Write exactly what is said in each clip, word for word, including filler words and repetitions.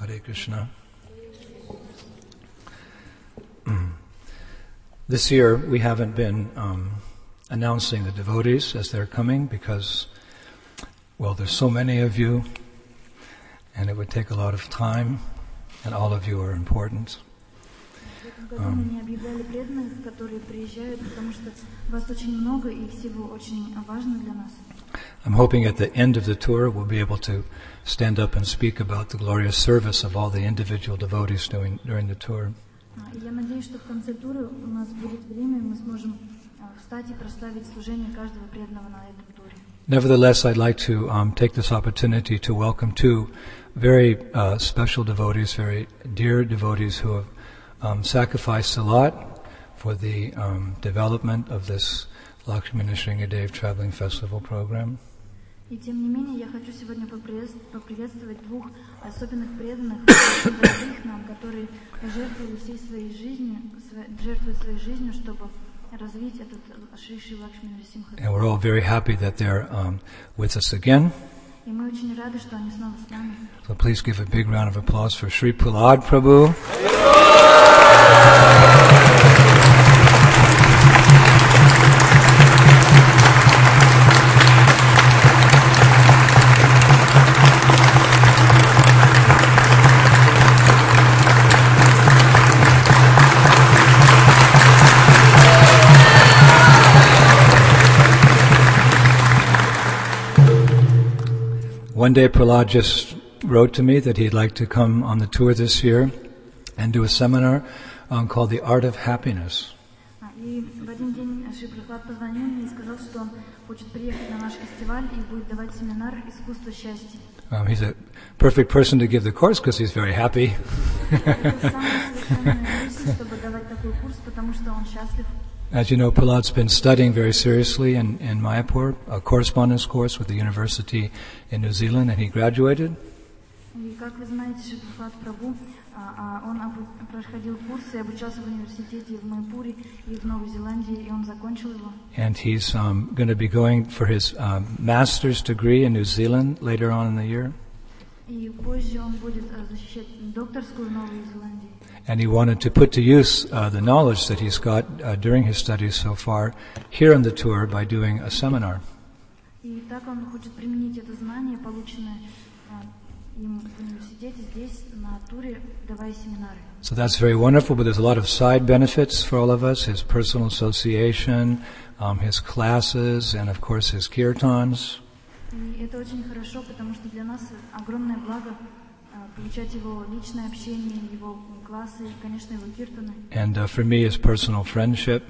Hare Krishna. This year we haven't been um, announcing the devotees as they're coming because, well, there's so many of you and it would take a lot of time and all of you are important. Um, I'm hoping at the end of the tour we'll be able to stand up and speak about the glorious service of all the individual devotees doing, during the tour. Nevertheless, I'd like to um, take this opportunity to welcome two very uh, special devotees, very dear devotees who have um, sacrificed a lot for the um, development of this Lakshmi Nrsingadev Traveling Festival program. И тем не менее, я хочу сегодня поприветствовать двух особенных преданных, дорогих нам, которые жертвовали всей своей жизнью, жертвуют своей жизнью, чтобы развить этот Шри Шри Лакшми Нрсимха. And we're all very happy that they're um, with us again. И мы очень рады, что они снова с нами. So please give a big round of applause for Sri Prahlad Prabhu. One day Prahlad just wrote to me that he'd like to come on the tour this year and do a seminar um, called The Art of Happiness. И в один день Шри Прахлад позвонил мне и сказал, что он хочет приехать на наш фестиваль и будет давать семинар «Искусство счастья». Um, he's a perfect person to give the course because he's very happy. As you know, Prahlad's been studying very seriously in, in Mayapur, a correspondence course with the university in New Zealand, and he graduated. And he's um, going to be going for his um, master's degree in New Zealand later on in the year. And he wanted to put to use uh, the knowledge that he's got uh, during his studies so far here on the tour by doing a seminar. So that's very wonderful, but there's a lot of side benefits for all of us, his personal association, um, his classes, and of course his kirtans. And uh, for me, his personal friendship.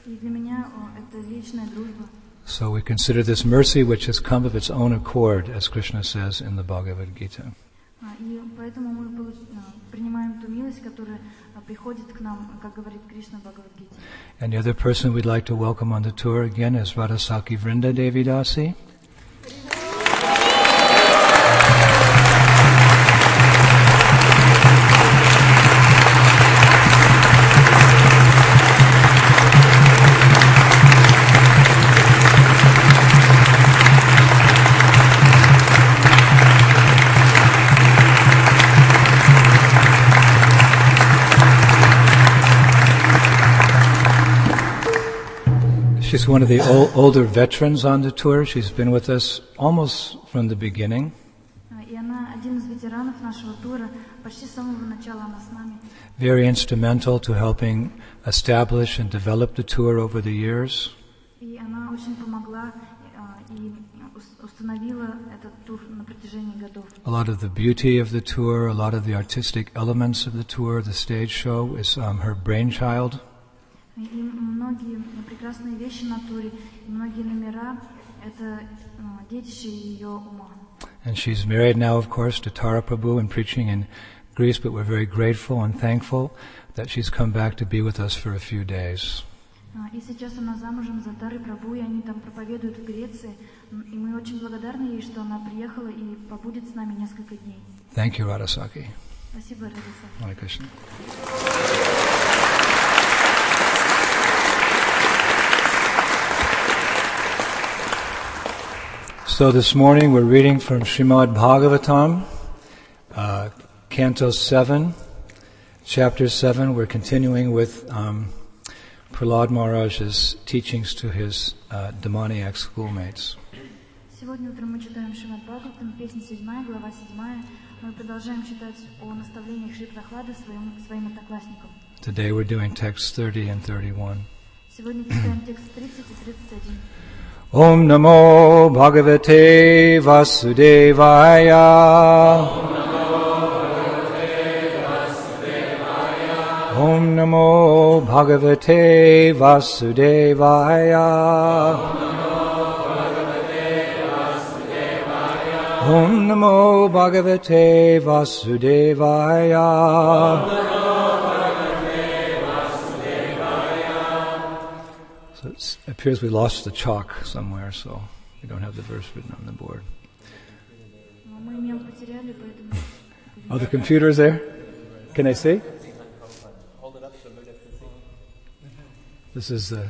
So we consider this mercy which has come of its own accord, as Krishna says in the Bhagavad Gita. And the other person we'd like to welcome on the tour again is Radhasaki Vrinda Devi Dasi. She's one of the old, older veterans on the tour. She's been with us almost from the beginning. Very instrumental to helping establish and develop the tour over the years. A lot of the beauty of the tour, a lot of the artistic elements of the tour, the stage show is um, her brainchild. And she's married now, of course, to Tara Prabhu and preaching in Greece, but we're very grateful and thankful that she's come back to be with us for a few days. Thank you, Radhasaki. Hare Krishna. So this morning we're reading from Srimad Bhagavatam, uh, Canto seven, Chapter seven. We're continuing with um, Prahlad Maharaj's teachings to his uh, demoniac schoolmates. Сегодня утром мы читаем Шримад Бхагаватам, песня седьмая, глава седьмая. Мы продолжаем читать о наставлениях Шри Прохлады своим, своим одноклассникам. Today we're doing texts thirty and thirty-one. Сегодня читаем текст тридцать и тридцать один. Om Namo Bhagavate Vasudevaya. Om Namo Bhagavate Vasudevaya. Om Namo Bhagavate Vasudevaya. So it appears we lost the chalk somewhere, so we don't have the verse written on the board. Oh, the computer is there? Can I see? This is the...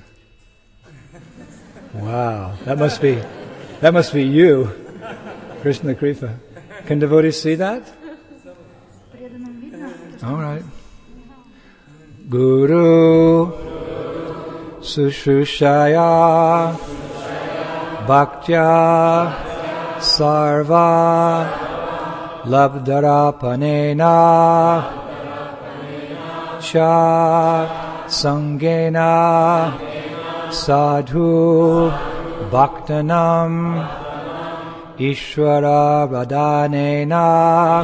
Wow, that must be, that must be you, Krishna Kripa. Can devotees see that? All right. Guru Sushrushaya Bhaktya Sarva Labdarapanena Cha Sangena Sadhu Bhaktanam Ishvara Radhanena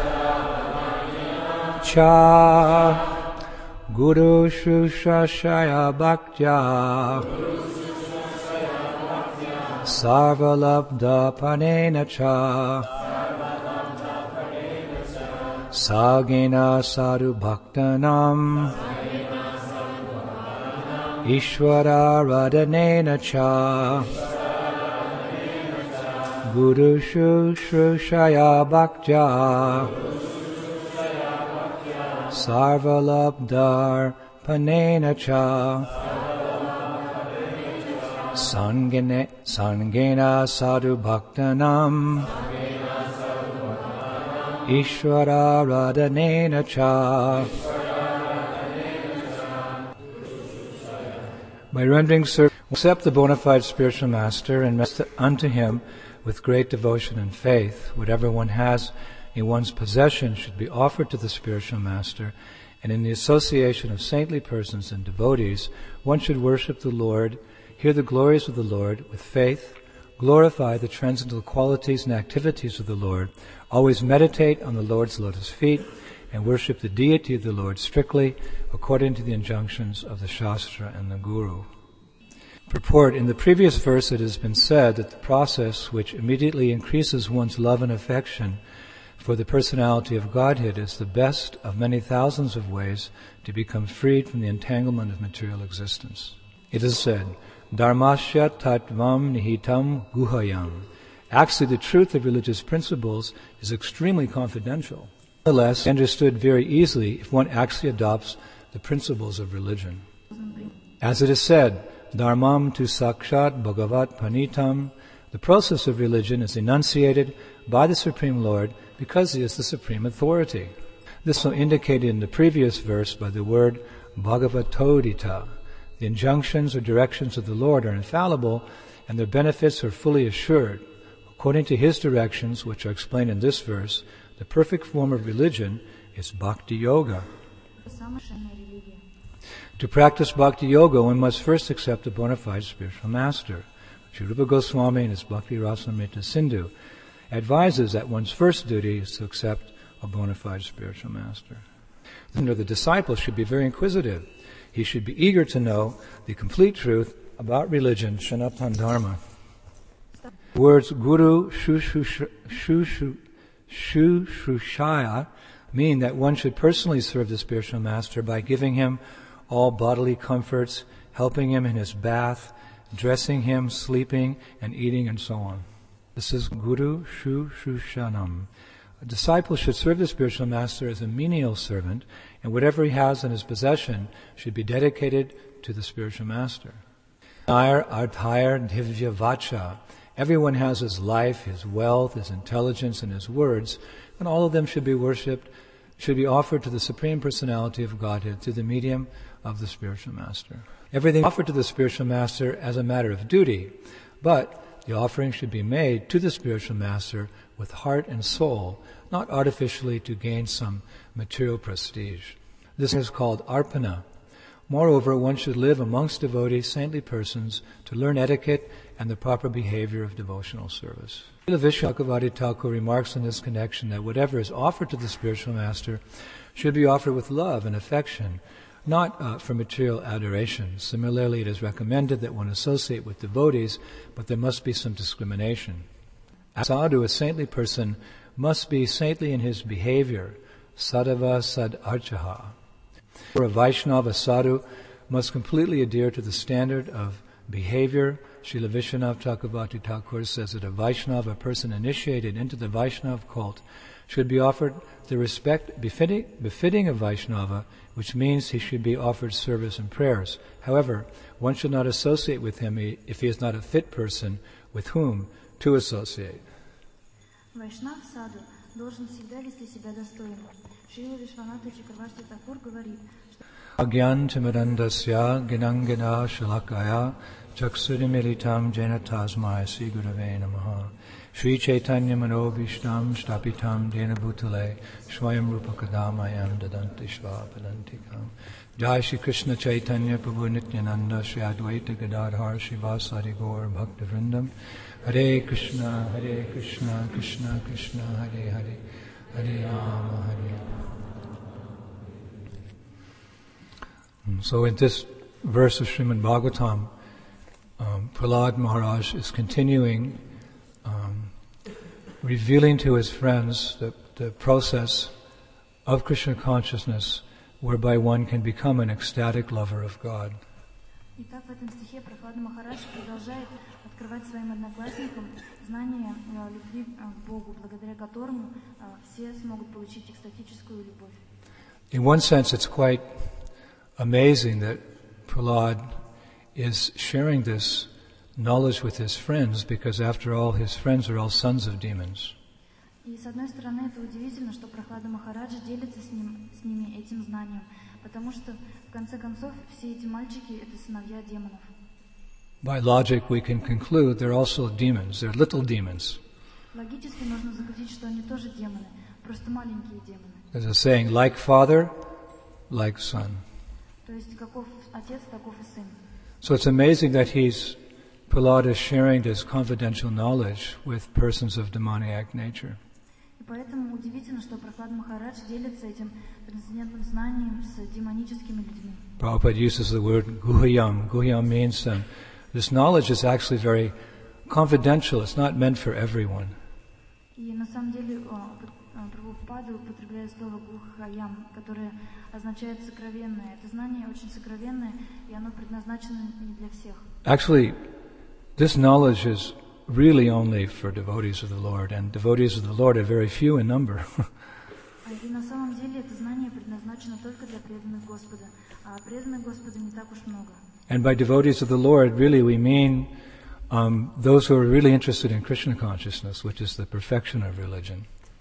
Cha Guru Shushashaya Bhaktya Sarvalabdha Panena Cha Sagena Sadhu Bhaktanam Ishvara Radhanena Cha Guru Shrushaya Bhaktya Sarvalabdhar Panena Cha Sangene Sangena Sadhu Bhaktanam Ishvara Radhanena Cha. By rendering service, accept the bona fide spiritual master and rest unto him with great devotion and faith. Whatever one has in one's possession should be offered to the spiritual master, and in the association of saintly persons and devotees, one should worship the Lord, hear the glories of the Lord with faith, glorify the transcendental qualities and activities of the Lord, always meditate on the Lord's lotus feet, and worship the deity of the Lord strictly according to the injunctions of the Shastra and the Guru. Purport. In the previous verse it has been said that the process which immediately increases one's love and affection for the personality of Godhead is the best of many thousands of ways to become freed from the entanglement of material existence. It is said, Dharmasya tattvam nihitam guhayam. Actually, the truth of religious principles is extremely confidential. Nonetheless, understood very easily if one actually adopts the principles of religion. As it is said, Dharmam tu sakshat bhagavat panitam. The process of religion is enunciated by the Supreme Lord because He is the supreme authority. This is indicated in the previous verse by the word bhagavatodita. The injunctions or directions of the Lord are infallible, and their benefits are fully assured. According to His directions, which are explained in this verse, the perfect form of religion is Bhakti Yoga. To practice Bhakti Yoga, one must first accept a bona fide spiritual master. Sri Rupa Goswami in his Bhakti Rasamrita Sindhu advises that one's first duty is to accept a bona fide spiritual master. The disciple should be very inquisitive. He should be eager to know the complete truth about religion, Sanatana Dharma. The words Guru Shushrushaya mean that one should personally serve the spiritual master by giving him all bodily comforts, helping him in his bath, dressing him, sleeping, and eating, and so on. This is Guru Shushushanam. A disciple should serve the spiritual master as a menial servant, and whatever he has in his possession should be dedicated to the spiritual master. Nair Arthayar Divya Vacha. Everyone has his life, his wealth, his intelligence, and his words, and all of them should be worshipped should be offered to the Supreme Personality of Godhead through the medium of the spiritual master. Everything offered to the spiritual master as a matter of duty, but the offering should be made to the spiritual master with heart and soul, not artificially to gain some material prestige. This is called arpana. Moreover, one should live amongst devotees, saintly persons, to learn etiquette and the proper behavior of devotional service. Srila Vishnu Bhaktivinoda Thakur remarks in this connection that whatever is offered to the spiritual master should be offered with love and affection, not uh, for material adoration. Similarly, it is recommended that one associate with devotees, but there must be some discrimination. A sadhu, a saintly person, must be saintly in his behavior, sadhava sad archaha. For a Vaishnava, a sadhu must completely adhere to the standard of behavior. Srila Vishwanath Chakravarti Thakur says that a Vaishnava, a person initiated into the Vaishnava cult, should be offered the respect befitting, befitting a Vaishnava, which means he should be offered service and prayers. However, one should not associate with him if he is not a fit person with whom to associate. Вайшнав саду должен всегда вести себя достойно. Шрила Вишванатха Чакраварти Такур говорит, что Agyan Timirandasya Ginangina Shalakaya Chaksurimilitam Jena Tasmai Sri Gurave Namaha Sri Chaitanya Manobhishtam Shtapitam Dena Bhutale Shvayam Rupa Kadamayam Dadanti Shvapadantikam Jai Shri Krishna Chaitanya Prabhu Nityananda Shri Advaita Gadadhar Shri Vasari Gaur Bhakta Vrindam Hare Krishna Hare Krishna Krishna Krishna Hare Hare Hare Rama Hare Rama. So in this verse of Srimad Bhagavatam, um, Prahlad Maharaj is continuing um, revealing to his friends the, the process of Krishna consciousness whereby one can become an ecstatic lover of God. Итак, в этом стихе Прахлад Махарадж продолжает открывать своим одноклассникам знание э, любви э, к Богу, благодаря которому э, все смогут получить экстатическую любовь. In one sense, it's quite amazing that Prahlad is sharing this knowledge with his friends, because after all, his friends are all sons of demons. И с одной стороны, это удивительно, что Прахлада Махараджа делится с, ним, с ними этим знанием, потому что, в конце концов, все эти мальчики — это сыновья демонов. By logic, we can conclude they're also demons. They're little demons. Логически можно заключить, что они тоже демоны, просто маленькие демоны. There's a saying, like father, like son. То есть, каков отец, таков и сын. So it's amazing that he's, Prahlad is sharing this confidential knowledge with persons of demoniac nature. И поэтому удивительно, что Прахлад Махарадж делится этим трансцендентным знанием с демоническими людьми. Prabhupada uses the word guhyam. Guhyam means um, this knowledge is actually very confidential. It's not meant for everyone. И на самом деле Прабхупада употребляет слово гухаям, которое означает сокровенное. Это знание очень сокровенное, и оно предназначено не для всех. Actually, this knowledge is really only for devotees of the Lord, and devotees of the Lord are very few in number. И на самом деле это знание предназначено только для преданных Господа, а преданных Господа не так уж много. And by devotees of the Lord, really we mean um, those who are really interested in Krishna consciousness, which is the perfection of religion.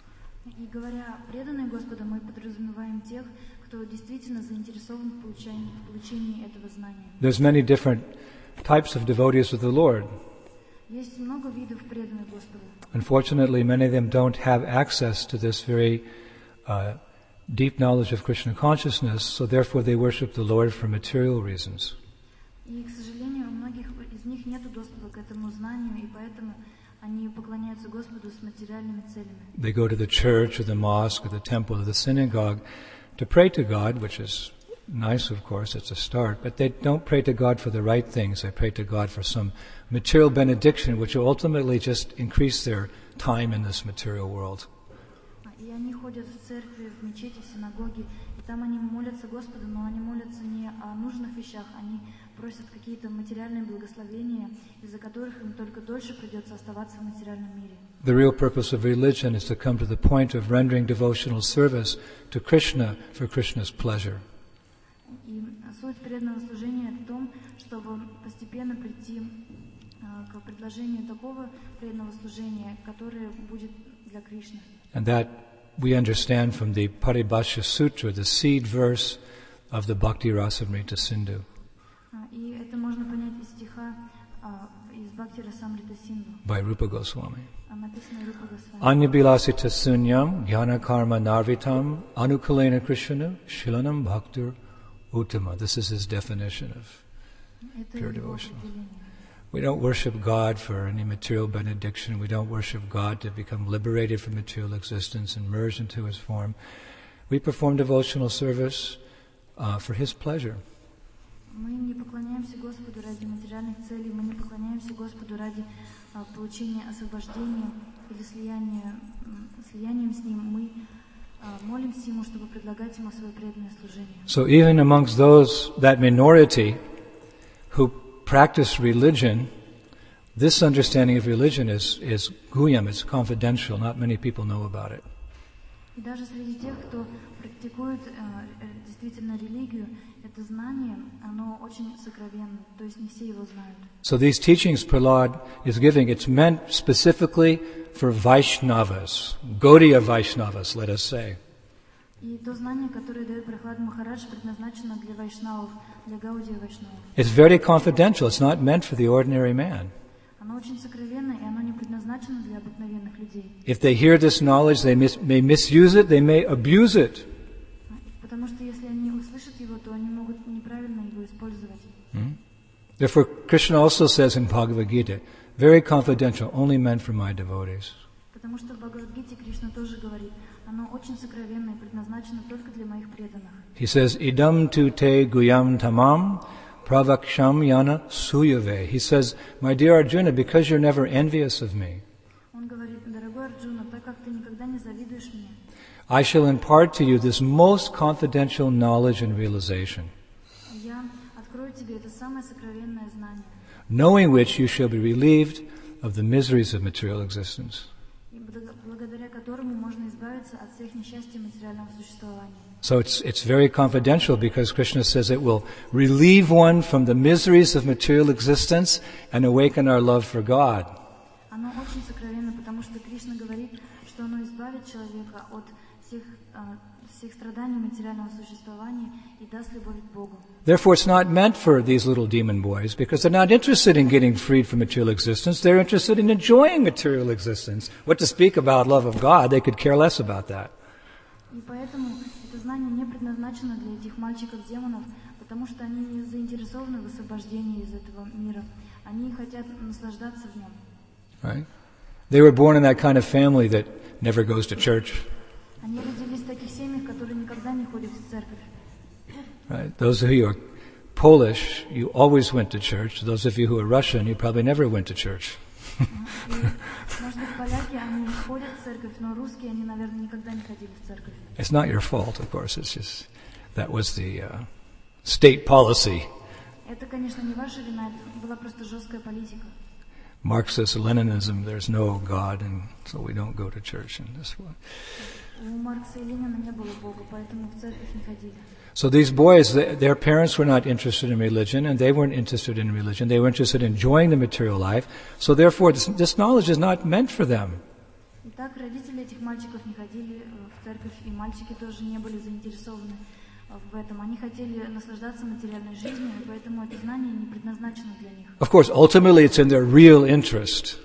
И говоря преданные Господа, мы подразумеваем тех, кто действительно заинтересован в получении, в получении этого знания. There's many different types of devotees of the Lord. Есть много видов преданных Господу. Unfortunately, many of them don't have access to this very uh, deep knowledge of Krishna consciousness, so therefore they worship the Lord for material reasons. И, к сожалению, у многих из них нет доступа к этому знанию, и поэтому они поклоняются Господу с материальными целями. They go to the church or the mosque or the temple or the synagogue to pray to God, which is nice, of course, it's a start, but they don't pray to God for the right things. They pray to God for some material benediction, which will ultimately just increase their time in this material world. И они ходят в церкви, в мечети, в синагоги, и там они молятся Господу, но они молятся не о нужных вещах, они просят какие-то материальные благословения, из-за которых им только дольше придется оставаться в материальном мире. The real purpose of religion is to come to the point of rendering devotional service to Krishna for Krishna's pleasure. И суть преданного служения в том, чтобы постепенно прийти uh, к предложению такого преданного служения, которое будет для Кришны. And that we understand from the Paribhashya Sutra, the seed verse of the Bhakti Rasamrita Sindhu. И это можно понять из стиха из Бхакти Расамрита Синдhu. By Rupa Goswami. Написано Рупа Госвами. Anyabilasita sunyam jnana karma narvitam anukalena krishna shilanam bhaktir uttama. This is his definition of pure devotion. We don't worship God for any material benediction. We don't worship God to become liberated from material existence and merge into His form. We perform devotional service uh, for His pleasure. Мы не поклоняемся Господу ради материальных целей, мы не поклоняемся Господу ради uh, получения освобождения или слияния, слиянием с Ним. Мы uh, молимся Ему, чтобы предлагать Ему свое преданное служение. So even amongst those, that minority who practice religion, this understanding of religion is, is guyam, it's confidential, not many people know about it. И даже среди тех, кто практикует э, действительно религию, это знание, оно очень сокровенно, то есть не все его знают. So these teachings Prahlad is giving, it's meant specifically for Vaishnavas, Gaudiya Vaishnavas, let us say. И то знание, которое дает Прахлад Махарадж, предназначено для вайшнавов, для Гаудия вайшнавов. It's very confidential, it's not meant for the ordinary man. Оно очень сокровенно, и оно не предназначено для обыкновенных людей. If they hear this knowledge, they mis- may misuse it, they may abuse it. Потому что если они услышат его, то они могут неправильно его использовать. Hmm? Therefore, Krishna also says in Bhagavad Gita, very confidential, only meant for my devotees. Потому что в Бхагавад-гите Кришна тоже говорит, оно очень сокровенное и предназначено только для моих преданных. He says, idam tu te guyam tamam pravaksham yana suyave. He says, my dear Arjuna, because you're never envious of me, Он говорит, дорогой Арджуна, так как ты никогда не завидуешь мне, I shall impart to you this most confidential knowledge and realization, я открою тебе это самое сокровенное знание, knowing which you shall be relieved of the miseries of material existence. и благодаря которому можно избавиться от всех несчастий материального существования. So it's it's very confidential because Krishna says it will relieve one from the miseries of material existence and awaken our love for God. Оно очень сокровенно, потому что Кришна говорит, что оно избавит человека от всех, uh, всех страданий материального существования и даст любовь к Богу. Therefore, it's not meant for these little demon boys because they're not interested in getting freed from material existence. They're interested in enjoying material existence. What to speak about love of God, they could care less about that. И поэтому это знание не предназначено для этих мальчиков-демонов, потому что они не заинтересованы в освобождении из этого мира. Они хотят наслаждаться в нем. Right? They were born in that kind of family that never goes to church. Они родились в таких семьях, которые никогда не ходят в церковь. Right? Those of you who are Polish, you always went to church. Those of you who are Russian, you probably never went to church. Может быть, поляки, они ходят в церковь, но русские, они, наверное, никогда не ходили в церковь. It's not your fault, of course. It's just that was the uh, state policy. Это, конечно, не ваша вина, это была просто жесткая политика. Marxist Leninism, there's no God, and so we don't go to church in this way. У Маркса и Ленина не было Бога, поэтому в церковь не ходили. So these boys, their parents were not interested in religion, and they weren't interested in religion. They were interested in enjoying the material life. So therefore, this, this knowledge is not meant for them. Итак, родители этих мальчиков не ходили в церковь, и мальчики тоже не были заинтересованы в этом. Они хотели наслаждаться материальной жизнью, и поэтому это знание не предназначено для них. Of course, ultimately it's in their real interest.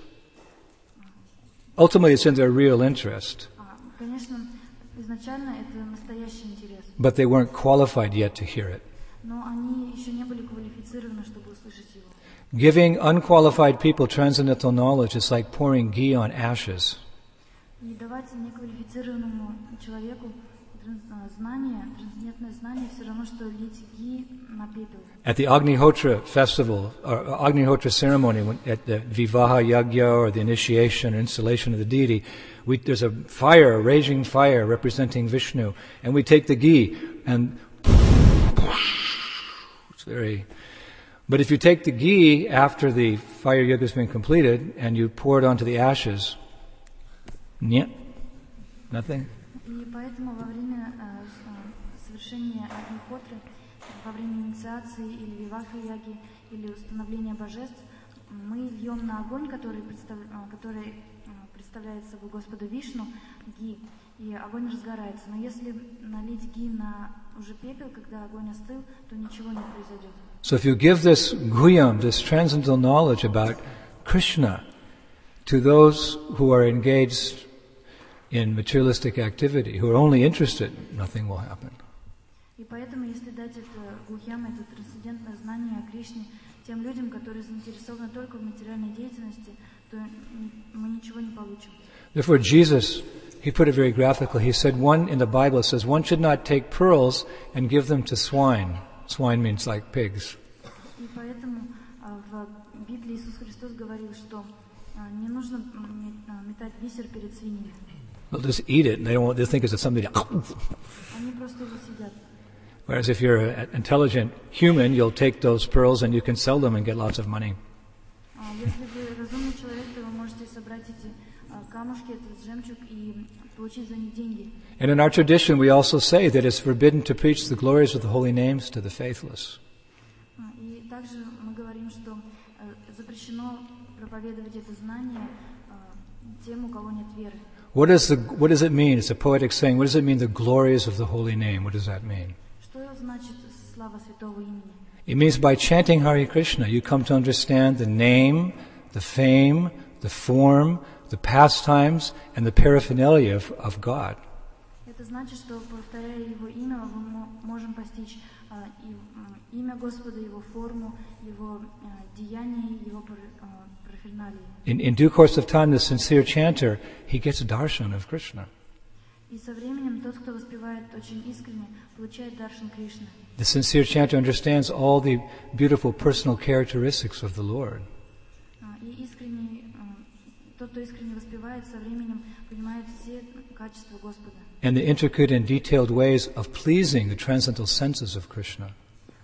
Ultimately it's in their real interest. Конечно, изначально это настоящий интерес. But they weren't qualified yet to hear it. Но они еще не были квалифицированы, чтобы услышать его. Giving unqualified people transcendental knowledge is like pouring ghee on ashes. И давать неквалифицированному человеку знание, трансцендентное знание, все равно, что лить ги на пепел. At the Agnihotra festival, or Agnihotra ceremony, when, at the Vivaha Yagya, or the initiation or installation of the deity, we, there's a fire, a raging fire representing Vishnu, and we take the ghee, and it's very... But if you take the ghee after the fire yoga has been completed, and you pour it onto the ashes, нет, nothing. И поэтому во время э, совершения Агнихотры, во время инициации или виваха-яги, или установления божеств, мы льем на огонь, который, представ... который представляет собой Господа Вишну, ги. и огонь разгорается. Но если налить ги на уже пепел, когда огонь остыл, то ничего не произойдет. So if you give this guyam, this transcendental knowledge about Krishna, to those who are engaged in materialistic activity, who are only interested, nothing will happen. И поэтому, если дать это гухьям, это трансцендентное знание о Кришне тем людям, которые заинтересованы только в материальной деятельности, то мы ничего не получим. Therefore, Jesus, he put it very graphically. He said, one in the Bible it says, one should not take pearls and give them to swine. Swine means like pigs. И поэтому в Библии Иисус Христос говорил, что не нужно метать бисер перед свиньями. They'll just eat it, and they don't. They think it's something. Они просто его съедят. Whereas if you're an intelligent human, you'll take those pearls and you can sell them and get lots of money. Если вы разумный человек, то вы можете собрать эти камушки, этот жемчуг и получить за них деньги. And in our tradition, we also say that it's forbidden to preach the glories of the holy names to the faithless. И также мы говорим, что запрещено проповедовать это знание тем, у кого нет веры. What does the what does it mean? It's a poetic saying. What does it mean? The glories of the holy name. What does that mean? Что значит слава святого имени? It means by chanting Hare Krishna, you come to understand the name, the fame, the form, the pastimes, and the paraphernalia of, of God. Это значит, что повторяя его имя, мы можем постичь имя Господа, его форму, его деяния, его параферналии. In, in due course of time, the sincere chanter, he gets darshan of Krishna. И со временем тот, кто воспевает очень искренне, получает даршан Кришны. The sincere chanter understands all the beautiful personal characteristics of the Lord. И искренний, тот, кто искренне воспевает, со временем понимает все качества Господа. And the intricate and detailed ways of pleasing the transcendental senses of Krishna.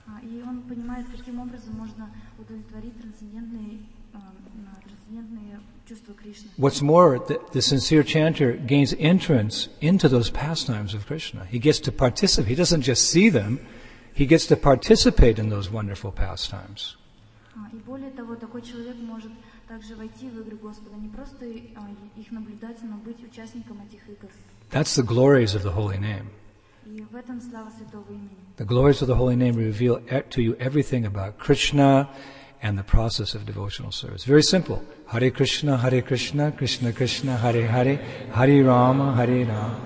И он понимает, каким образом можно удовлетворить трансцендентные, трансцендентные чувства Кришны. What's more, the, the sincere chanter gains entrance into those pastimes of Krishna. He gets to participate. He doesn't just see them. He gets to participate in those wonderful pastimes. И более того, такой человек может также войти в игры Господа, не просто их наблюдать, но быть участником этих игр. That's the glories of the holy name. И в этом слава святого имени. The glories of the holy name reveal to you everything about Krishna and the process of devotional service. Very simple. Hare Krishna, Hare Krishna, Krishna Krishna, Hare Hare, Hare Rama, Hare Rama.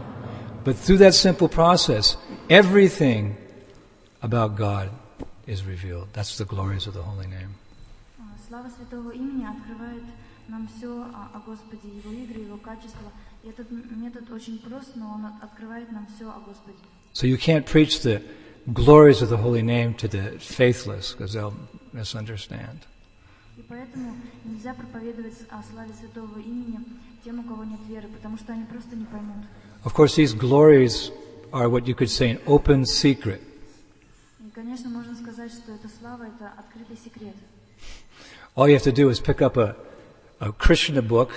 But through that simple process, everything about God is revealed. That's the glories of the holy name. Слава святого имени открывает нам все о Господе, его игры, его качества. И этот метод очень прост, но он открывает нам все о Господе. So you can't preach the glories of the holy name to the faithless, because they'll misunderstand. И поэтому нельзя проповедовать о славе святого имени тем, у кого нет веры, потому что они просто не поймут. Of course, these glories are what you could say an open secret. И, конечно, можно сказать, что эта слава — это открытый секрет. All you have to do is pick up a, a Krishna book,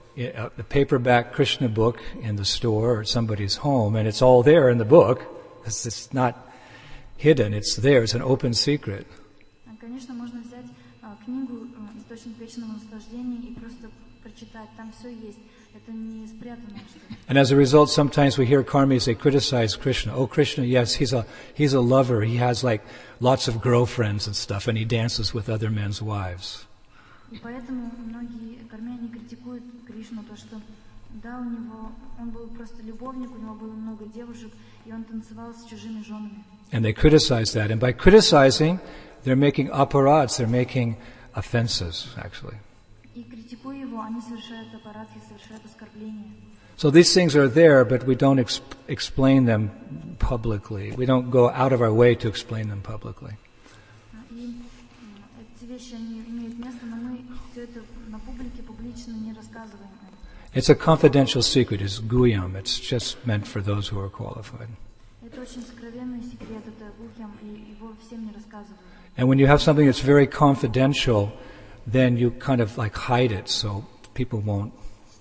a paperback Krishna book in the store or somebody's home, and it's all there in the book. It's, it's not hidden, it's there, it's an open secret. Конечно, можно взять книгу «Источник вечного наслаждения» и просто прочитать, там все есть. Это не спрятанное что-то. And as a result, sometimes we hear karmis, they criticize Krishna. Oh, Krishna, yes, he's a he's a lover. He has like lots of girlfriends and stuff, and he dances with other men's wives. И поэтому многие кармяне критикуют Кришну, то что да, у него он был просто любовник, у него было много девушек, и он танцевал с чужими женами. And they criticize that, and by criticizing, they're making aparats, they're making offenses, actually. И критикуя его, они совершают аппаратхи, совершают оскорбления. So these things are there, but we don't exp- explain them publicly. We don't go out of our way to explain them publicly. И эти вещи, они имеют место, но мы все это на публике публично не рассказываем. It's a confidential secret. It's guyam. It's just meant for those who are qualified. Это очень сокровенный секрет, это гухьям, и его всем не рассказывают. And when you have something that's very confidential, then you kind of like hide it so people won't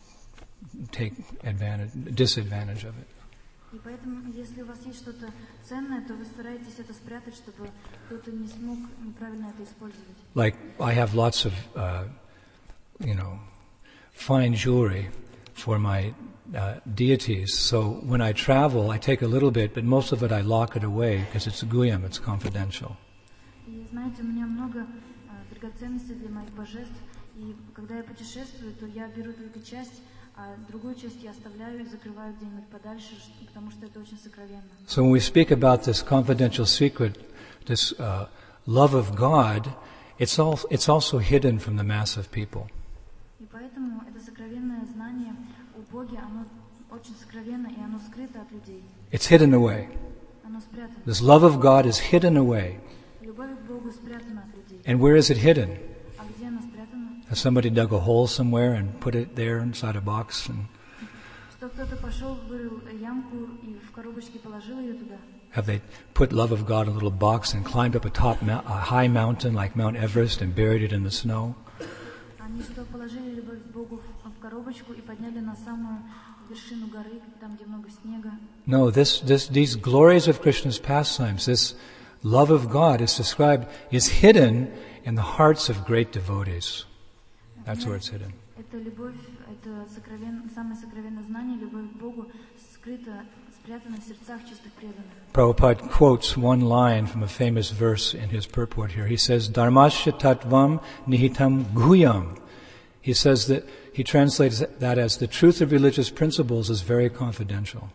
take advantage, disadvantage of it. И поэтому, если у вас есть что-то ценное, то вы стараетесь это спрятать, чтобы кто-то не смог неправильно это использовать. Like I have lots of, uh, you know, fine jewelry for my uh, deities. So when I travel, I take a little bit, but most of it I lock it away because it's guyam, it's confidential. И знаете, у меня много драгоценностей для моих божеств, и когда я путешествую, то я беру только часть, а другую часть я оставляю и закрываю где-нибудь подальше, потому что это очень сокровенно. So when we speak about this confidential secret, this uh, love of God, it's all it's also hidden from the mass of people. И поэтому это сокровенное знание о Боге, оно очень сокровенно и оно скрыто от людей. It's hidden away. Оно спрятано. This love of God is hidden away. Любовь к Богу спрятана от людей. And where is it hidden? А где она спрятана? Has somebody dug a hole somewhere and put it there inside a box? And Что кто-то пошел, вырыл ямку и в коробочке положил ее туда. have they put love of God in a little box and climbed up a top, a high mountain like Mount Everest and buried it in the snow? Они что, положили любовь к Богу в коробочку и подняли на самую вершину горы, там, где много снега? No, this, this, these glories of Krishna's pastimes, this love of God is described, is hidden in the hearts of great devotees. That's where it's hidden. Это любовь, это сокровен, самое сокровенное знание, любовь к Богу, скрыта, спрятана в сердцах чистых преданных. Prabhupada quotes one line from a famous verse in his purport here. He says, Dharmasya tattvam nihitam guyam. He says that, he translates that as the truth of religious principles is very confidential.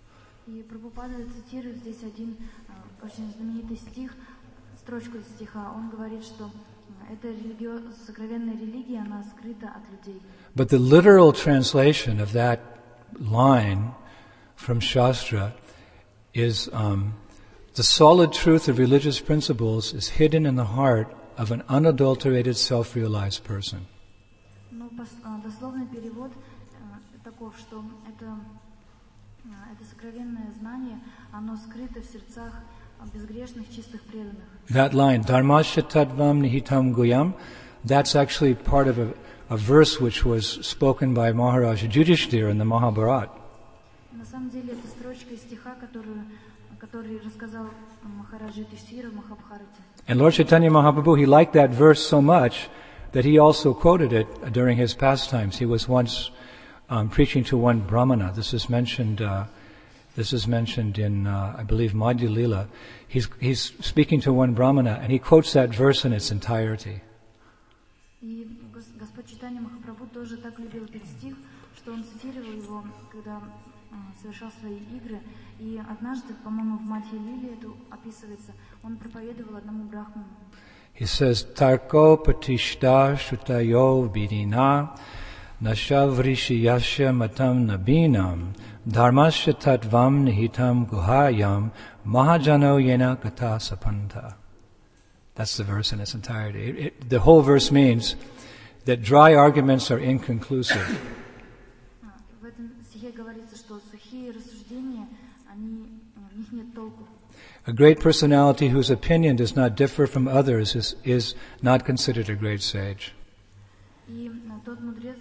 И Прабхупада цитирует здесь один очень знаменитый стих, строчку из стиха. Он говорит, что эта религио... сокровенная религия, она скрыта от людей. But the literal translation of that line from Shastra is um, the solid truth of religious principles is hidden in the heart of an unadulterated, self-realized person. Но дословный перевод таков, что это, это сокровенное знание, оно скрыто в сердцах безгрешных, чистых преданных. That line, Dharmasya tattvam nihitam guyam, that's actually part of a, a verse which was spoken by Maharaja Yudhishthira in the Mahabharata. На самом деле, это строчка из стиха, которую, который рассказал Махараджа Юдхиштхира в Махабхарате. And Lord Chaitanya Mahaprabhu, he liked that verse so much that he also quoted it during his pastimes. He was once um, preaching to one Brahmana. This is mentioned. Uh, this is mentioned in, uh, I believe, Madhya Lila. He's he's speaking to one Brahmana, and he quotes that verse in its entirety. И Господь Чайтанья Махапрабху тоже так любил этот стих, что он цитировал его, когда совершал свои игры. И однажды, по-моему, в Мадхья Лиле это описывается, он проповедовал одному брахману. He says, Tarko patishta shutayo vidina nashavrishiyasya matam nabinam dharmasya tattvam nihitam guhayam mahajano yena kata sapanta. That's the verse in its entirety. It, it, the whole verse means that dry arguments are inconclusive. В этом стихе говорится, что сухие рассуждения, они, в них нет толку. A great personality whose opinion does not differ from others is, is not considered a great sage. И тот мудрец.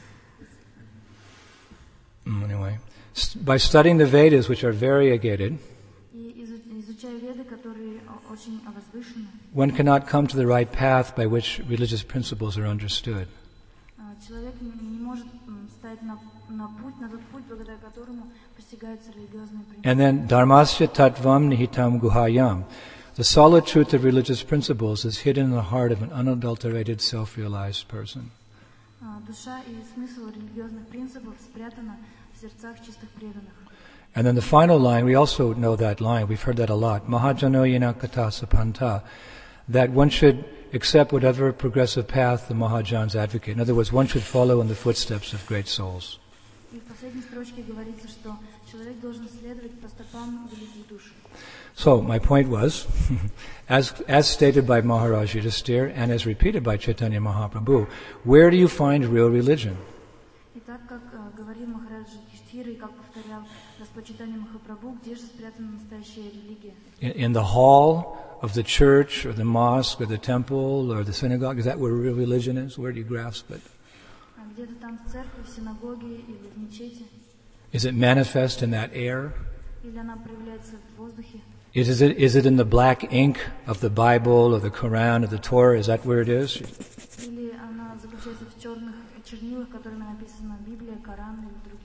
Anyway, by studying the Vedas, which are variegated, И изучая веды, которые очень возвышены, one cannot come to the right path by which religious principles are understood. человек не может стать на, на путь, на тот путь, благодаря которому постигаются религиозные принципы. And then, dharmasya tattvam nihitam guhayam. The solid truth of religious principles is hidden in the heart of an unadulterated, self-realized person. Душа и смысл религиозных принципов спрятана в сердцах чистых преданных. And then the final line, we also know that line, we've heard that a lot, mahajano yena kata sapanta, that one should accept whatever progressive path the Mahajans advocate. In other words, one should follow in the footsteps of great souls. И в последней строчке говорится, что человек должен следовать по стопам великих душ. So, my point was, as as stated by Maharaj Yudhishthira and as repeated by Chaitanya Mahaprabhu, where do you find real religion? И так как говорил Махарадж Юдхиштхира и как повторял Господь Чайтанья Махапрабху, где же спрятана настоящая религия? In, in the hall of the church or the mosque or the temple or the synagogue? Is that where real religion is? Where do you grasp it? Где-то там в церкви, в синагоге или в мечети? Is it manifest in that air? Или она проявляется в воздухе? Is it, is it in the black ink of the Bible or the Quran or the Torah? Is that where it is? Или она заключается в черных чернилах, которыми написана Библия, Коран или другие?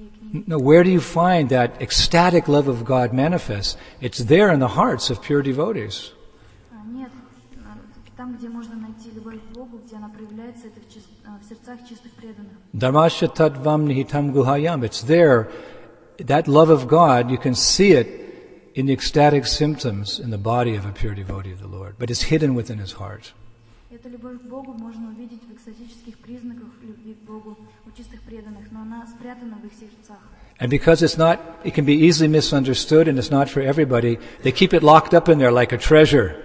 другие книги. No, where do you find that ecstatic love of God manifest? It's there in the hearts of pure devotees. А, Нет, а, там, где можно найти любовь к Богу, где она проявляется, это в, чис- а, в сердцах чистых преданных. Dharmasya tattvam nihitam guhayam. It's there. That love of God, you can see it in the ecstatic symptoms in the body of a pure devotee of the Lord, but it's hidden within his heart. Эту любовь к Богу можно увидеть в экстатических признаках любви к Богу у чистых преданных, но она спрятана в их сердцах. And because it's not, it can be easily misunderstood and it's not for everybody, they keep it locked up in there like a treasure.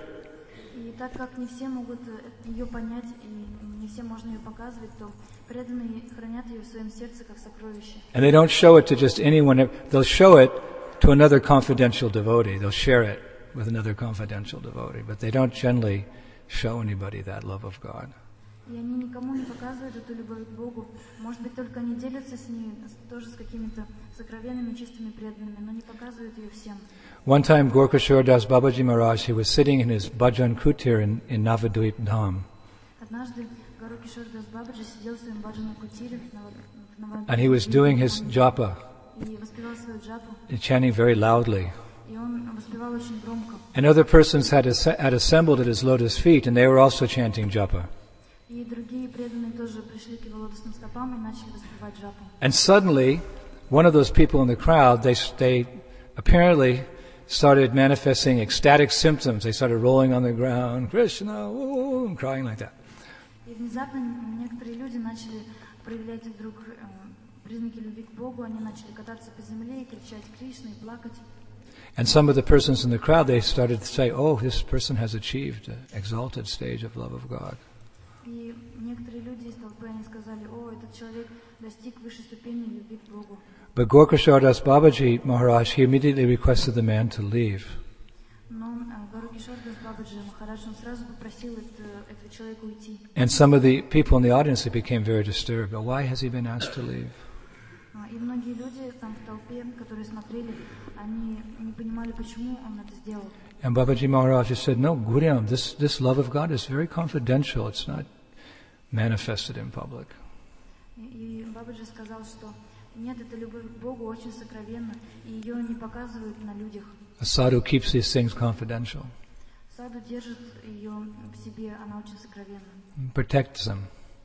И так как не все могут э, ее понять и не всем можно ее показывать, то преданные хранят ее в своем сердце как сокровище. And they don't show it to just anyone, they'll show it to another confidential devotee. They'll share it with another confidential devotee, but they don't generally show anybody that love of God. И они никому не показывают эту любовь к Богу. Может быть, только они делятся с ней, с- тоже с какими-то сокровенными, чистыми преданными, но не показывают ее всем. One time, Gorkashore Das Babaji Maharaj, he was sitting in his Bhajan Kutir in, in Navadvip Dham. Однажды Гару Кишор Дас Бабаджи сидел в своем баджана кутире в Нава- в Нава- And he was doing his japa, и воспевал свою джапу, chanting very loudly. и он воспевал очень громко. And other persons had, as- had assembled at his lotus feet, and they were also chanting japa. И другие преданные тоже пришли к его лотосным стопам и начали воспевать джапу. And suddenly, one of those people in the crowd, they, they apparently started manifesting ecstatic symptoms. They started rolling on the ground, Krishna, woo, and crying like that. И внезапно некоторые люди начали проявлять вдруг э, признаки любви к Богу, они начали кататься по земле и кричать Кришна и плакать. And some of the persons in the crowd, they started to say, oh, this person has achieved an exalted stage of love of God. И некоторые люди из толпы, они сказали, о, этот человек достиг высшей ступени любви к Богу. But Gorkashore Das Babaji Maharaj, he immediately requested the man to leave. Но э, Гару Кишор Дас Бабаджи Махарадж, он сразу попросил это- этого человека уйти. And some of the people in the audience, they became very disturbed. Oh, why has he been asked to leave? А, И многие люди там в толпе, которые смотрели, они не понимали, почему он это сделал. And Babaji Maharaj just said, no, Guryam, this, this love of God is very confidential. It's not manifested in public. И, и Бабаджи сказал, что нет, эта любовь к Богу очень сокровенна, и ее не показывают на людях. A sadhu keeps these things confidential, Саду держит ее в себе, она очень сокровенна protects them.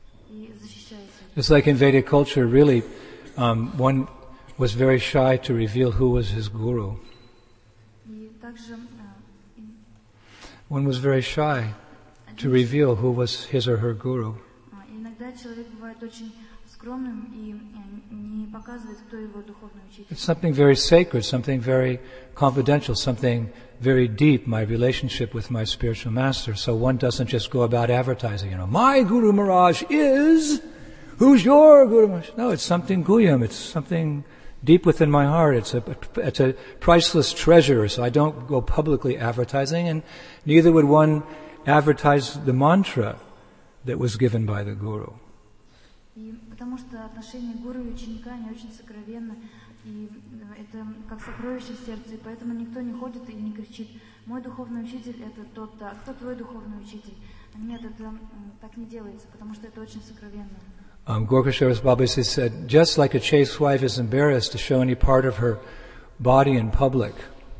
и защищает их. Just like in Vedic culture, really, um, one was very shy to reveal who was his guru. И также а, и- One was very shy to reveal who was his or her guru. а, иногда человек бывает очень скромным и э, не показывает, кто его духовный учитель. It's something very sacred, something very confidential, something very deep, my relationship with my spiritual master. So one doesn't just go about advertising, you know, my Guru Maharaj is, who's your Guru Maharaj? No, it's something Guyam, it's something deep within my heart. It's a, it's a priceless treasure, so I don't go publicly advertising, and neither would one advertise the mantra that was given by the Guru. И потому что отношения гуру и ученика, они очень сокровенны, и э, это как сокровище в сердце, и поэтому никто не ходит и не кричит, мой духовный учитель это тот-то, а кто твой духовный учитель? Нет, это м, так не делается, потому что это очень сокровенно. Um, Gorkashore Babaji said, just like a chaste wife is embarrassed to show any part of her body in public,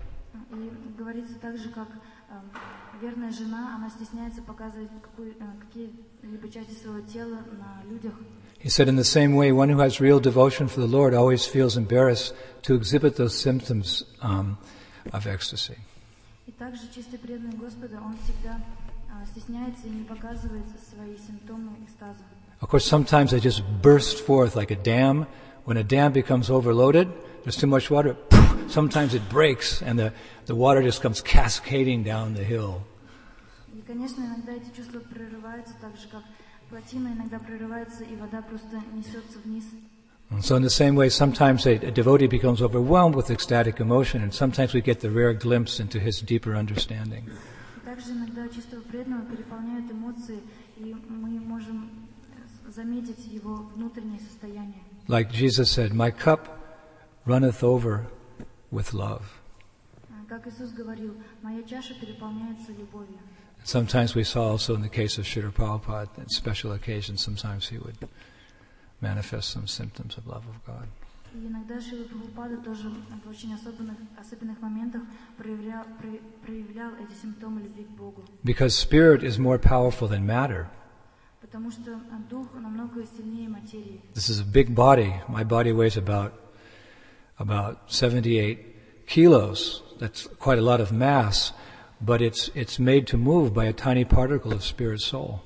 И говорится так же, как э, верная жена, она стесняется показывать какую, э, какие-либо части своего тела на людях. he said, in the same way, one who has real devotion for the Lord always feels embarrassed to exhibit those symptoms um, of ecstasy. И также чистый преданный Господа, он всегда э, стесняется и не показывает свои симптомы экстаза. Of course, sometimes they just burst forth like a dam. When a dam becomes overloaded, there's too much water, sometimes it breaks and the, the water just comes cascading down the hill. И, конечно, иногда эти чувства прорываются, так же, как плотина иногда прорывается, и вода просто несется вниз. And so in the same way, sometimes a, a devotee becomes overwhelmed with ecstatic emotion, and sometimes we get the rare glimpse into his deeper understanding. И также иногда чистого преданного переполняют эмоции, и мы можем заметить его внутреннее состояние. Like Jesus said, my cup runneth over with love. А, Как Иисус говорил, моя чаша переполняется любовью. Sometimes we saw also in the case of Srila Prabhupada, at special occasions, sometimes he would manifest some symptoms of love of God. И иногда Шрила Прабхупада тоже в очень особенных, особенных моментах проявлял, проявлял эти симптомы любви к Богу. Because spirit is more powerful than matter. Потому что дух намного сильнее материи. This is a big body. My body weighs about about seventy-eight kilos. That's quite a lot of mass, but it's it's made to move by a tiny particle of spirit soul.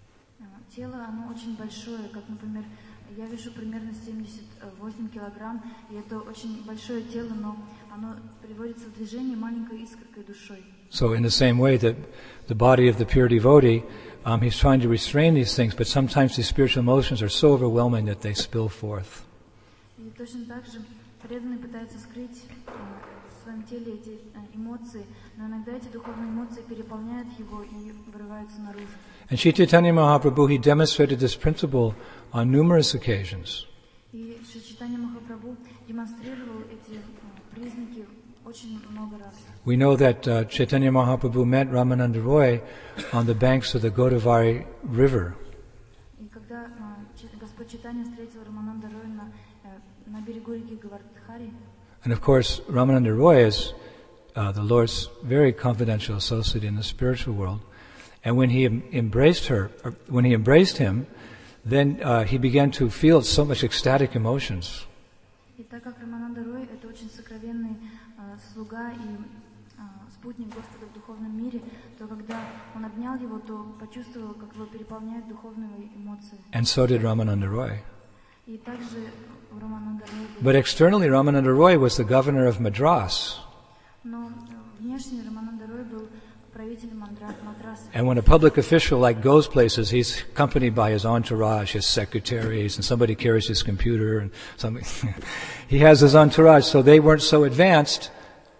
Тело, оно очень большое, как, например, я вешу примерно семьдесят восемь килограмм, и это очень большое тело, но оно приводится в движение маленькой искоркой душой. So in the same way that the body of the pure devotee, um, he's trying to restrain these things, but sometimes these spiritual emotions are so overwhelming that they spill forth. И точно так же преданный пытается скрыть в своем теле эти эмоции, но иногда эти духовные эмоции переполняют его и вырываются наружу. And Shri Chaitanya Mahaprabhu, he demonstrated this principle on numerous occasions. И Шри Чайтанья Махапрабху демонстрировал эти признаки очень много раз. We know that uh, Chaitanya Mahaprabhu met Ramananda Roy on the banks of the Godavari River. И когда Господь Чайтанья встретил Рамананда Роя на, на берегу реки Гавардхари. And of course, Ramananda Roy is uh, the Lord's very confidential associate in the spiritual world. And when he em- embraced her, or when he embraced him, then uh, he began to feel so much ecstatic emotions. И так как Рамананда Рой — это очень сокровенный э, слуга и э, спутник Господа в духовном мире, то когда он обнял его, то почувствовал, как его переполняют духовные эмоции. And so did Ramananda Roy. И также у Рамананда Роя. But externally, Ramananda Roy was the governor of Madras. Но внешне Рамананда Рой был правителем Мадраса. And when a public official like goes places, he's accompanied by his entourage, his secretaries, and somebody carries his computer and something. He has his entourage, so they weren't so advanced.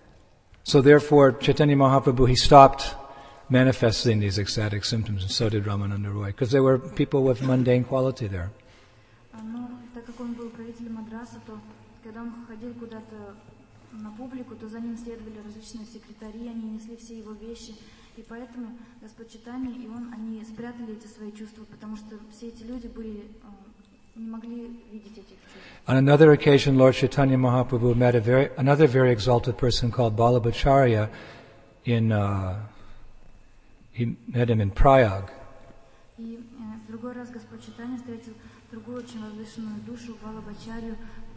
So therefore, Chaitanya Mahaprabhu, he stopped manifesting these ecstatic symptoms, and so did Ramananda Roy, because there were people with mundane quality there. Но так как он был правителем Мадраса, то когда он ходил куда-то на публику, то за ним следовали различные секретари, они несли все его вещи, и поэтому Господь Чайтанья и он, они спрятали эти свои чувства, потому что все эти люди были, не могли видеть этих чувств. On another occasion, Lord Chaitanya Mahaprabhu met a very, another very exalted person called Balabhacharya in, uh, he met him in Prayag. И в другой раз Господь Чайтанья встретил другую очень возвышенную душу, Балабхачарью,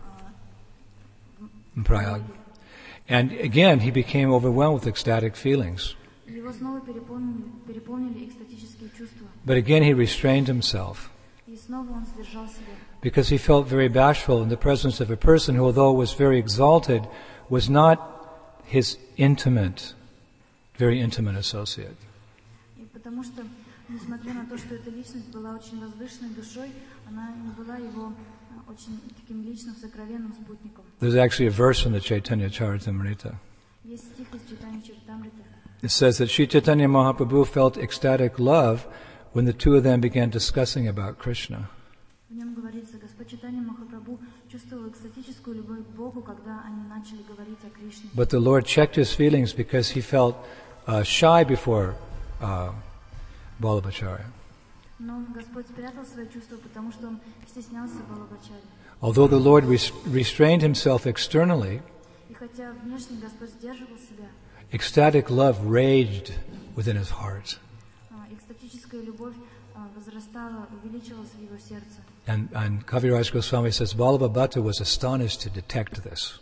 in Prayag. And again, he became overwhelmed with ecstatic feelings. Его снова переполнили, переполнили экстатические чувства. But again, he restrained himself. И снова он сдержал себя. Because he felt very bashful in the presence of a person who, although was very exalted, was not his intimate, very intimate associate. И потому что, несмотря на то, что эта личность была очень возвышенной душой, она не была его очень таким личным, сокровенным спутником. There's actually a verse in the Chaitanya Charitamrita. Есть стих из Чайтанья Чаритамриты. It says that Sri Chaitanya Mahaprabhu felt ecstatic love when the two of them began discussing about Krishna. В нем говорится, Господь Чайтанья Махапрабху чувствовал экстатическую любовь к Богу, когда они начали говорить о Кришне. But the Lord checked his feelings because he felt uh, shy before uh, Balabhacharya. Но Господь спрятал свои чувства, потому что он стеснялся Балабхачари. Although the Lord res- restrained himself externally, И хотя внешне Господь сдерживал себя, ecstatic love raged within his heart. экстатическая любовь возрастала, увеличивалась в его сердце. And, and Kaviraj Goswami says Balabhabhata was astonished to detect this.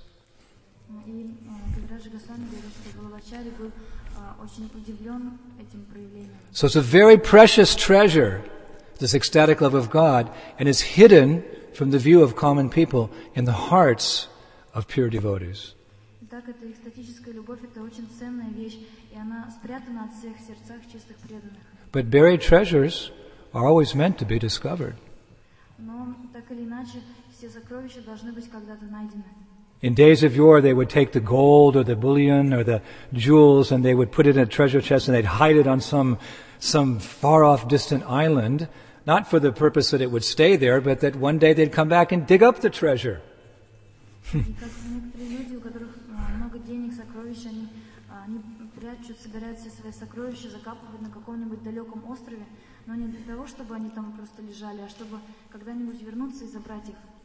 И Кавирадж Госвами говорит, что Балабхачари был очень удивлен этим проявлением. So it's a very precious treasure, this ecstatic love of God, and it's hidden from the view of common people in the hearts of pure devotees. Итак, эта экстатическая любовь — это очень ценная вещь, и она спрятана от всех в сердцах чистых преданных. But buried treasures are always meant to be discovered. Но так или иначе, все сокровища должны быть когда-то найдены. In days of yore, they would take the gold or the bullion or the jewels and they would put it in a treasure chest and they'd hide it on some, some far-off distant island, not for the purpose that it would stay there, but that one day they'd come back and dig up the treasure. И как некоторые люди, у которых много денег, сокровищ, они, они прячут, собирают все свои сокровища, закапывают на каком-нибудь далеком острове, но не для того, чтобы они там просто лежали, а чтобы когда-нибудь вернуться и забрать их.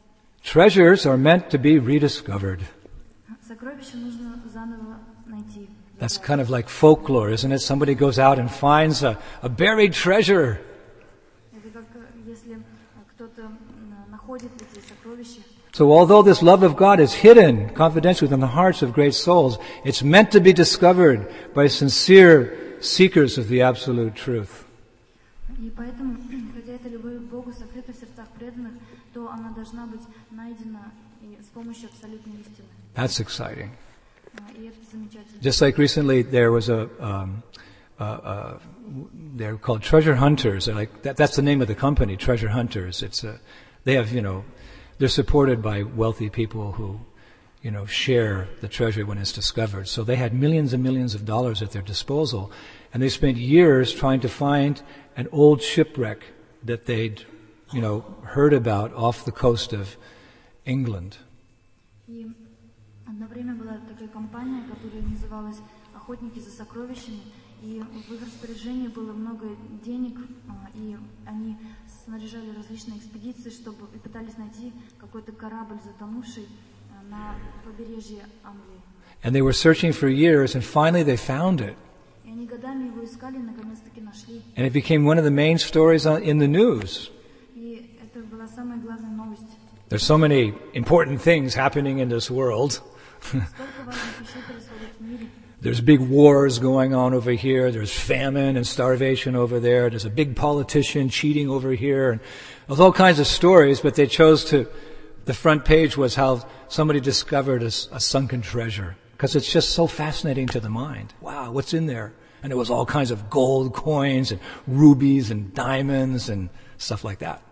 Treasures are meant to be rediscovered. Сокровища нужно заново найти. That's kind of like folklore, isn't it? Somebody goes out and finds a, a buried treasure. Это как если кто-то находит эти сокровища. So although this love of God is hidden confidentially within the hearts of great souls, it's meant to be discovered by sincere seekers of the absolute truth. И поэтому, хотя эта любовь к Богу сокрыта в сердцах преданных, то она должна быть найдена с помощью абсолютной истины. That's exciting. И это замечательно. Just like recently, there was a, um, uh, uh, they're called treasure hunters. They're like that, that's the name of the company, Treasure Hunters. It's a, they have, you know, they're supported by wealthy people who, you know, share the treasure when it's discovered. So they had millions and millions of dollars at their disposal, and they spent years trying to find an old shipwreck that they'd, you know, heard about off the coast of England. И одно время была такая компания, которая называлась «Охотники за сокровищами», и в их распоряжении было много денег, и они снаряжали различные экспедиции, чтобы и пытались найти какой-то корабль, затонувший на побережье Англии. And they were searching for years, and finally they found it. И они годами его искали, и наконец-таки нашли. And it became one of the main stories on, in the news. И это была самая главная новость. There's so many important things happening in this world. Столько важных вещей происходит в мире. There's big wars going on over here. There's famine and starvation over there. There's a big politician cheating over here. And there's all kinds of stories, but they chose to, the front page was how somebody discovered a, a sunken treasure. Because it's just so fascinating to the mind. Wow, what's in there? And it was all kinds of gold coins and rubies and diamonds and stuff like that.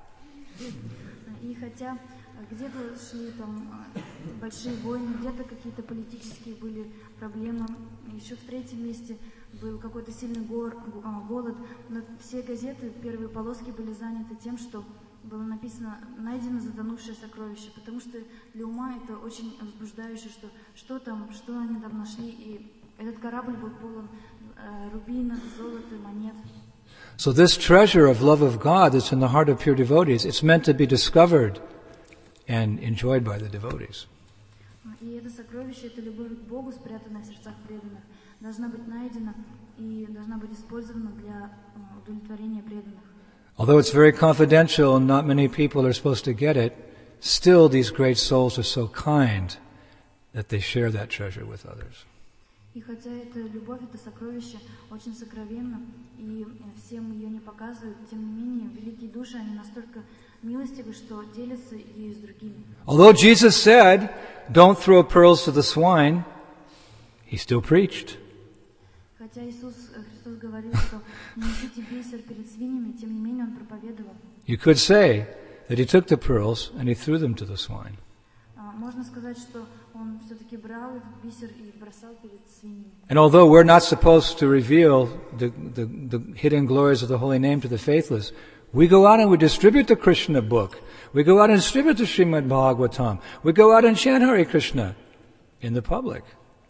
И хотя где-то шли там большие войны, где-то какие-то политические были проблемы, еще в третьем месте был какой-то сильный гор, голод, но все газеты, первые полоски были заняты тем, что было написано «найдено затонувшее сокровище», потому что для ума это очень возбуждающе, что что там, что они там нашли, и этот корабль был полон э, рубинов, золота, монет. So this treasure of love of God that's in the heart of pure devotees, it's meant to be discovered and enjoyed by the devotees. И это сокровище, это любовь к Богу, спрятанная в сердцах преданных, должна быть найдена и должна быть использована для удовлетворения преданных. Although it's very confidential and not many people are supposed to get it, still these great souls are so kind that they share that treasure with others. И хотя эта любовь, это сокровище очень сокровенно, и всем ее не показывают, тем не менее, великие души, они настолько милостивы, что делятся ею с другими. Although Jesus said, don't throw pearls to the swine, he still preached. Хотя Иисус Христос говорил, что не несите бисер перед свиньями, тем не менее Он проповедовал. You could say that he took the pearls and he threw them to the swine. Можно сказать, что Он все-таки брал их бисер и бросал перед свиньями. And although we're not supposed to reveal the, the, the hidden glories of the holy name to the faithless, we go out and we distribute the Krishna book. We go out and distribute the Srimad Bhagavatam. We go out and chant Hare Krishna in the public.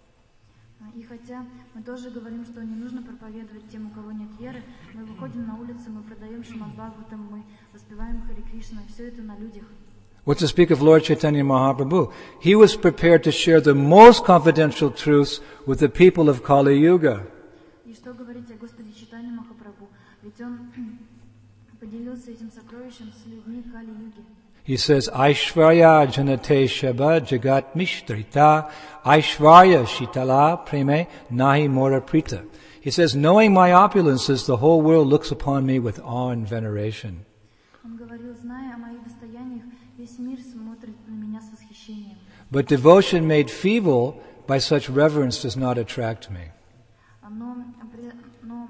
И хотя мы тоже говорим, что не нужно проповедовать тем, у кого нет веры, мы выходим на улицы, мы продаем Шримад Бхагаватам, мы воспеваем Харе Кришна, все это на людях. What to speak of Lord Chaitanya Mahaprabhu? He was prepared to share the most confidential truths with the people of Kali Yuga. И что говорить о Господе Чайтанье Махапрабху? Ведь он поделился этим сокровищем с людьми Кали-юги. He says, Aishvarya janate shaba jagat mishtrita, Aishvarya shitala preme nahi mora prita. He says, knowing my opulences, the whole world looks upon me with awe and veneration. Он говорил, зная о моих достояниях, весь мир смотрит на меня с восхищением. But devotion made feeble by such reverence does not attract me. Но, но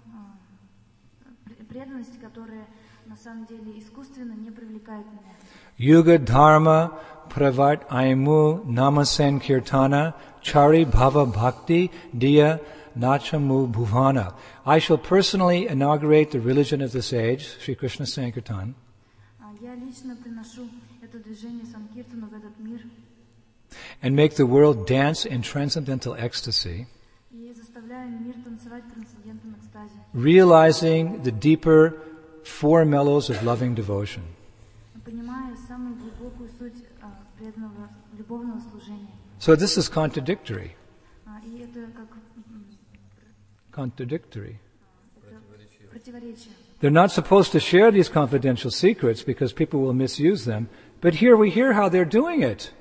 преданность, которая на самом деле искусственно, не привлекает меня. Yuga dharma pravat aimu namasen kirtana chari bhava bhakti diya nachamu bhuvana. I shall personally inaugurate the religion of this age, Sri Krishna Sankirtan. Я лично приношу это движение Санкиртану в этот мир. And make the world dance in transcendental ecstasy. И заставляю мир танцевать в трансцендентном экстазе. Realizing the deeper four mellows of loving devotion. Понимая самую глубокую суть So this is contradictory. А, И это как м, Contradictory. это противоречие. They're not supposed to share these confidential secrets because people will misuse them. But here we hear how they're doing it.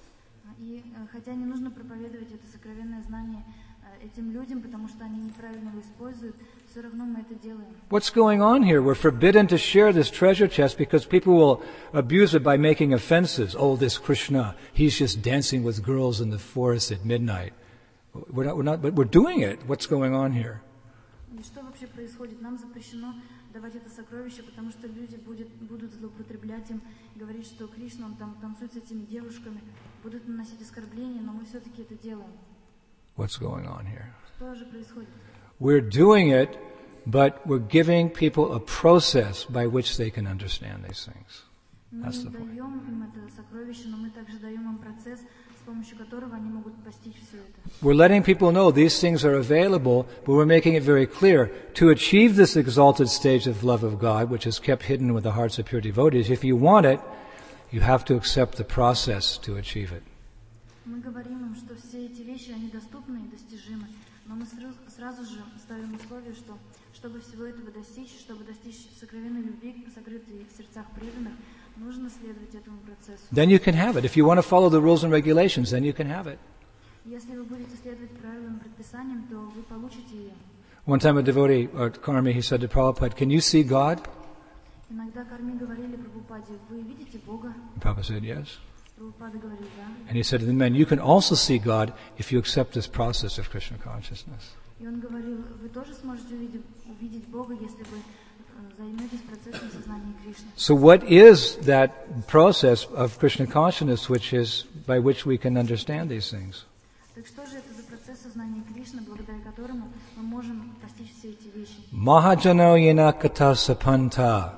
А, И э, хотя не нужно проповедовать это сокровенное знание э, этим людям, потому что они неправильно его используют, все равно мы это делаем. What's going on here? We're forbidden to share this treasure chest because people will abuse it by making offenses. Oh, this Krishna, he's just dancing with girls in the forest at midnight. We're not, we're not, but we're doing it. What's going on here? И что вообще происходит? Нам запрещено давать это сокровище, потому что люди будет, будут злоупотреблять им, говорить, что Кришна, он там танцует с этими девушками, будут наносить оскорбления, но мы все-таки это делаем. What's going on here? Что же происходит? We're doing it, but we're giving people a process by which they can understand these things. Мы That's the point. даем им это сокровище, но мы также даем им процесс, с помощью которого они могут постичь все это. We're letting people know these things are available, but we're making it very clear. To achieve this exalted stage of love of God, which is kept hidden with the hearts of pure devotees, if you want it, you have to accept the process to achieve it. Мы говорим им, что все эти вещи, они доступны и достижимы, но мы сразу, сразу же ставим условие, что чтобы всего этого достичь, чтобы достичь сокровенной любви, сокрытой в сердцах преданных, нужно следовать этому процессу. Then you can have it. If you want to follow the rules and regulations, then you can have it. Если вы будете следовать правилам и предписаниям, то вы получите ее. One time a devotee, or Karmi, he said to Prabhupada, can you see God? Иногда Карми говорили Прабхупаде, вы видите Бога? Prabhupada said, yes. Прабхупада говорил, да. And he said to the men, you can also see God if you accept this process of Krishna consciousness. И он говорил, вы тоже сможете увидеть, увидеть Бога, если вы э, займетесь процессом сознания Кришны. So what is that process of Krishna consciousness which is by which we can understand these things? Так что же это за процесс сознания Кришны, благодаря которому мы можем постичь все эти вещи? Mahajano yena kata sapanta.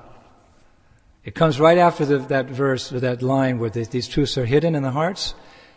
It comes right after the, that verse, or that line where the, these truths are hidden in the hearts.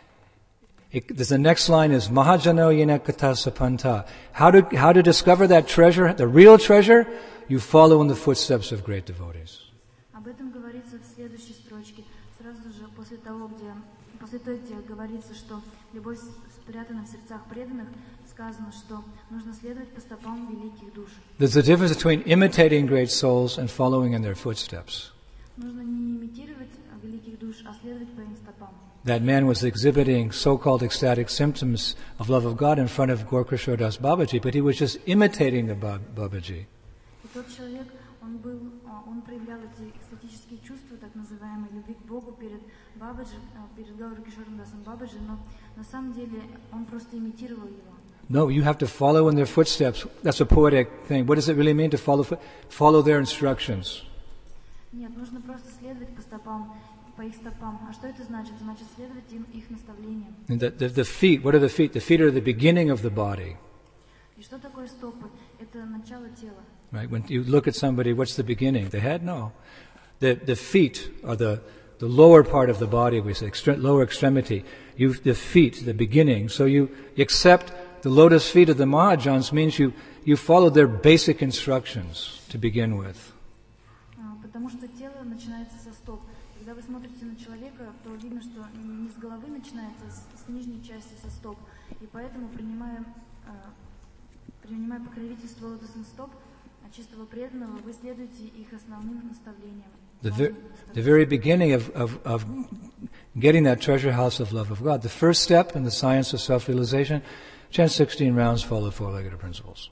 It, the next line is Mahajano yena kata sapanta. How to, how to discover that treasure, the real treasure? You follow in the footsteps of great devotees. Об этом говорится в следующей строчке, сразу же после того, где, после того, где говорится, что любовь спрятана в сердцах преданных, сказано, что нужно следовать по стопам великих душ. There's a difference between imitating great souls and following in their footsteps. Нужно не имитировать великих душ, а следовать по им стопам. That man was exhibiting so-called ecstatic symptoms of love of God in front of Gorkishore Das Babaji, but he was just imitating the Bab- Babaji. И тот человек, он был, он проявлял эти экстатические чувства, так называемые, любви к Богу перед Бабаджи, перед Гауракишором Дасом Бабаджи, но на самом деле он просто имитировал его. No, you have to follow in their footsteps. That's a poetic thing. What does it really mean to follow follow their instructions? Нет, нужно просто следовать по стопам, по их стопам. А что это значит? Значит, следовать им их наставлениям. And the, the, the feet, what are the feet? The feet are the beginning of the body. И что такое стопы? Это начало тела. Right? When you look at somebody, what's the beginning? The head? No. The the feet are the the lower part of the body, we say, extre- lower extremity. You the feet, the beginning. So you accept the lotus feet of the Mahajans means you you follow their basic instructions to begin with. Потому что тело начинается со стоп. Когда вы смотрите на человека, то видно, что не с головы начинается, с, с нижней части, со стоп. И поэтому, принимая, э, принимая покровительство лотосных стоп, чистого преданного, вы следуете их основным наставлениям. The, ver- the very beginning of, of, of getting that treasure house of love of God. The first step in the science of self-realization, chant sixteen rounds, follow four-legged principles.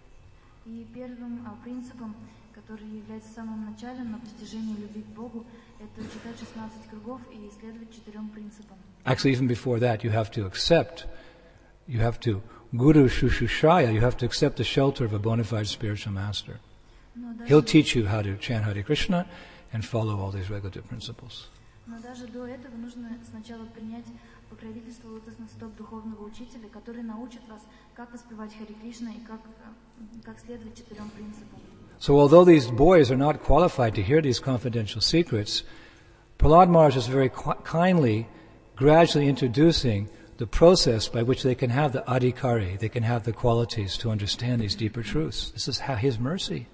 И первым а, принципом, который является самым началом на постижение любви к Богу, это читать шестнадцать кругов и следовать четырем принципам. Actually, even before that, you have to accept, you have to, Guru Shushushaya, you have to accept the shelter of a bona fide spiritual master. He'll teach you how to chant Hare Krishna and follow all these regulative principles. Но даже до этого нужно сначала принять покровительство лотосных стоп духовного учителя, который научит вас, как воспевать Харе Кришна и как, как следовать четырем принципам. So although these boys are not qualified to hear these confidential secrets, Prahlad Maharaj is very qu- kindly, gradually introducing the process by which they can have the adhikari, they can have the qualities to understand these deeper truths. This is how his mercy.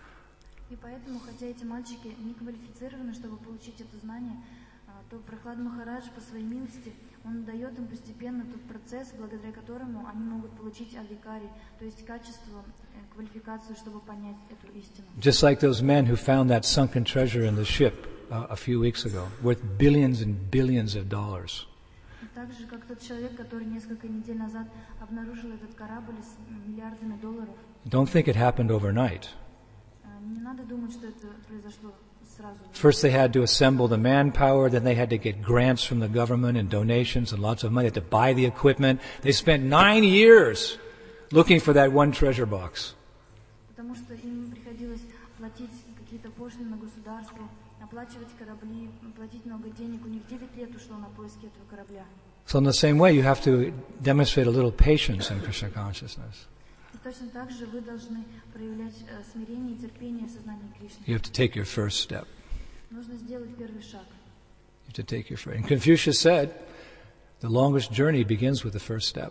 И поэтому, хотя эти мальчики не квалифицированы, чтобы получить это знание, то Прахлад Махарадж по своей милости, Он дает им постепенно тот процесс, благодаря которому они могут получить адикари, то есть качество, квалификацию, чтобы понять эту истину. Just like those men who found that sunken treasure in the ship uh, a few weeks ago, worth billions and billions of dollars. Так же, как тот человек, который несколько недель назад обнаружил этот корабль с миллиардами долларов. Don't think it happened overnight. Не надо думать, что это произошло сразу. First they had to assemble the manpower, then they had to get grants from the government and donations and lots of money. They had to buy the equipment. They spent nine years looking for that one treasure box. Потому что им приходилось платить какие-то пошлины государству, оплачивать корабли, платить много денег. У них девять лет ушло на поиски этого корабля. So in the same way, you have to demonstrate a little patience in Krishna consciousness. И точно так же вы должны проявлять смирение и терпение в сознании Кришны. You have to take your first step. Нужно сделать первый шаг. You have to take your first. And Confucius said, the longest journey begins with the first step.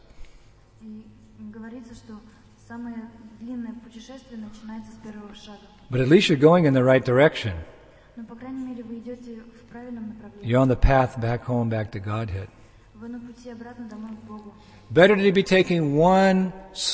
И говорится, что самое длинное путешествие начинается с первого шага. But at least you're going in the right direction. Но по крайней мере вы идете в правильном направлении. You're on the path back home, back to Godhead. Вы на пути обратно домой к Богу. Better to be taking one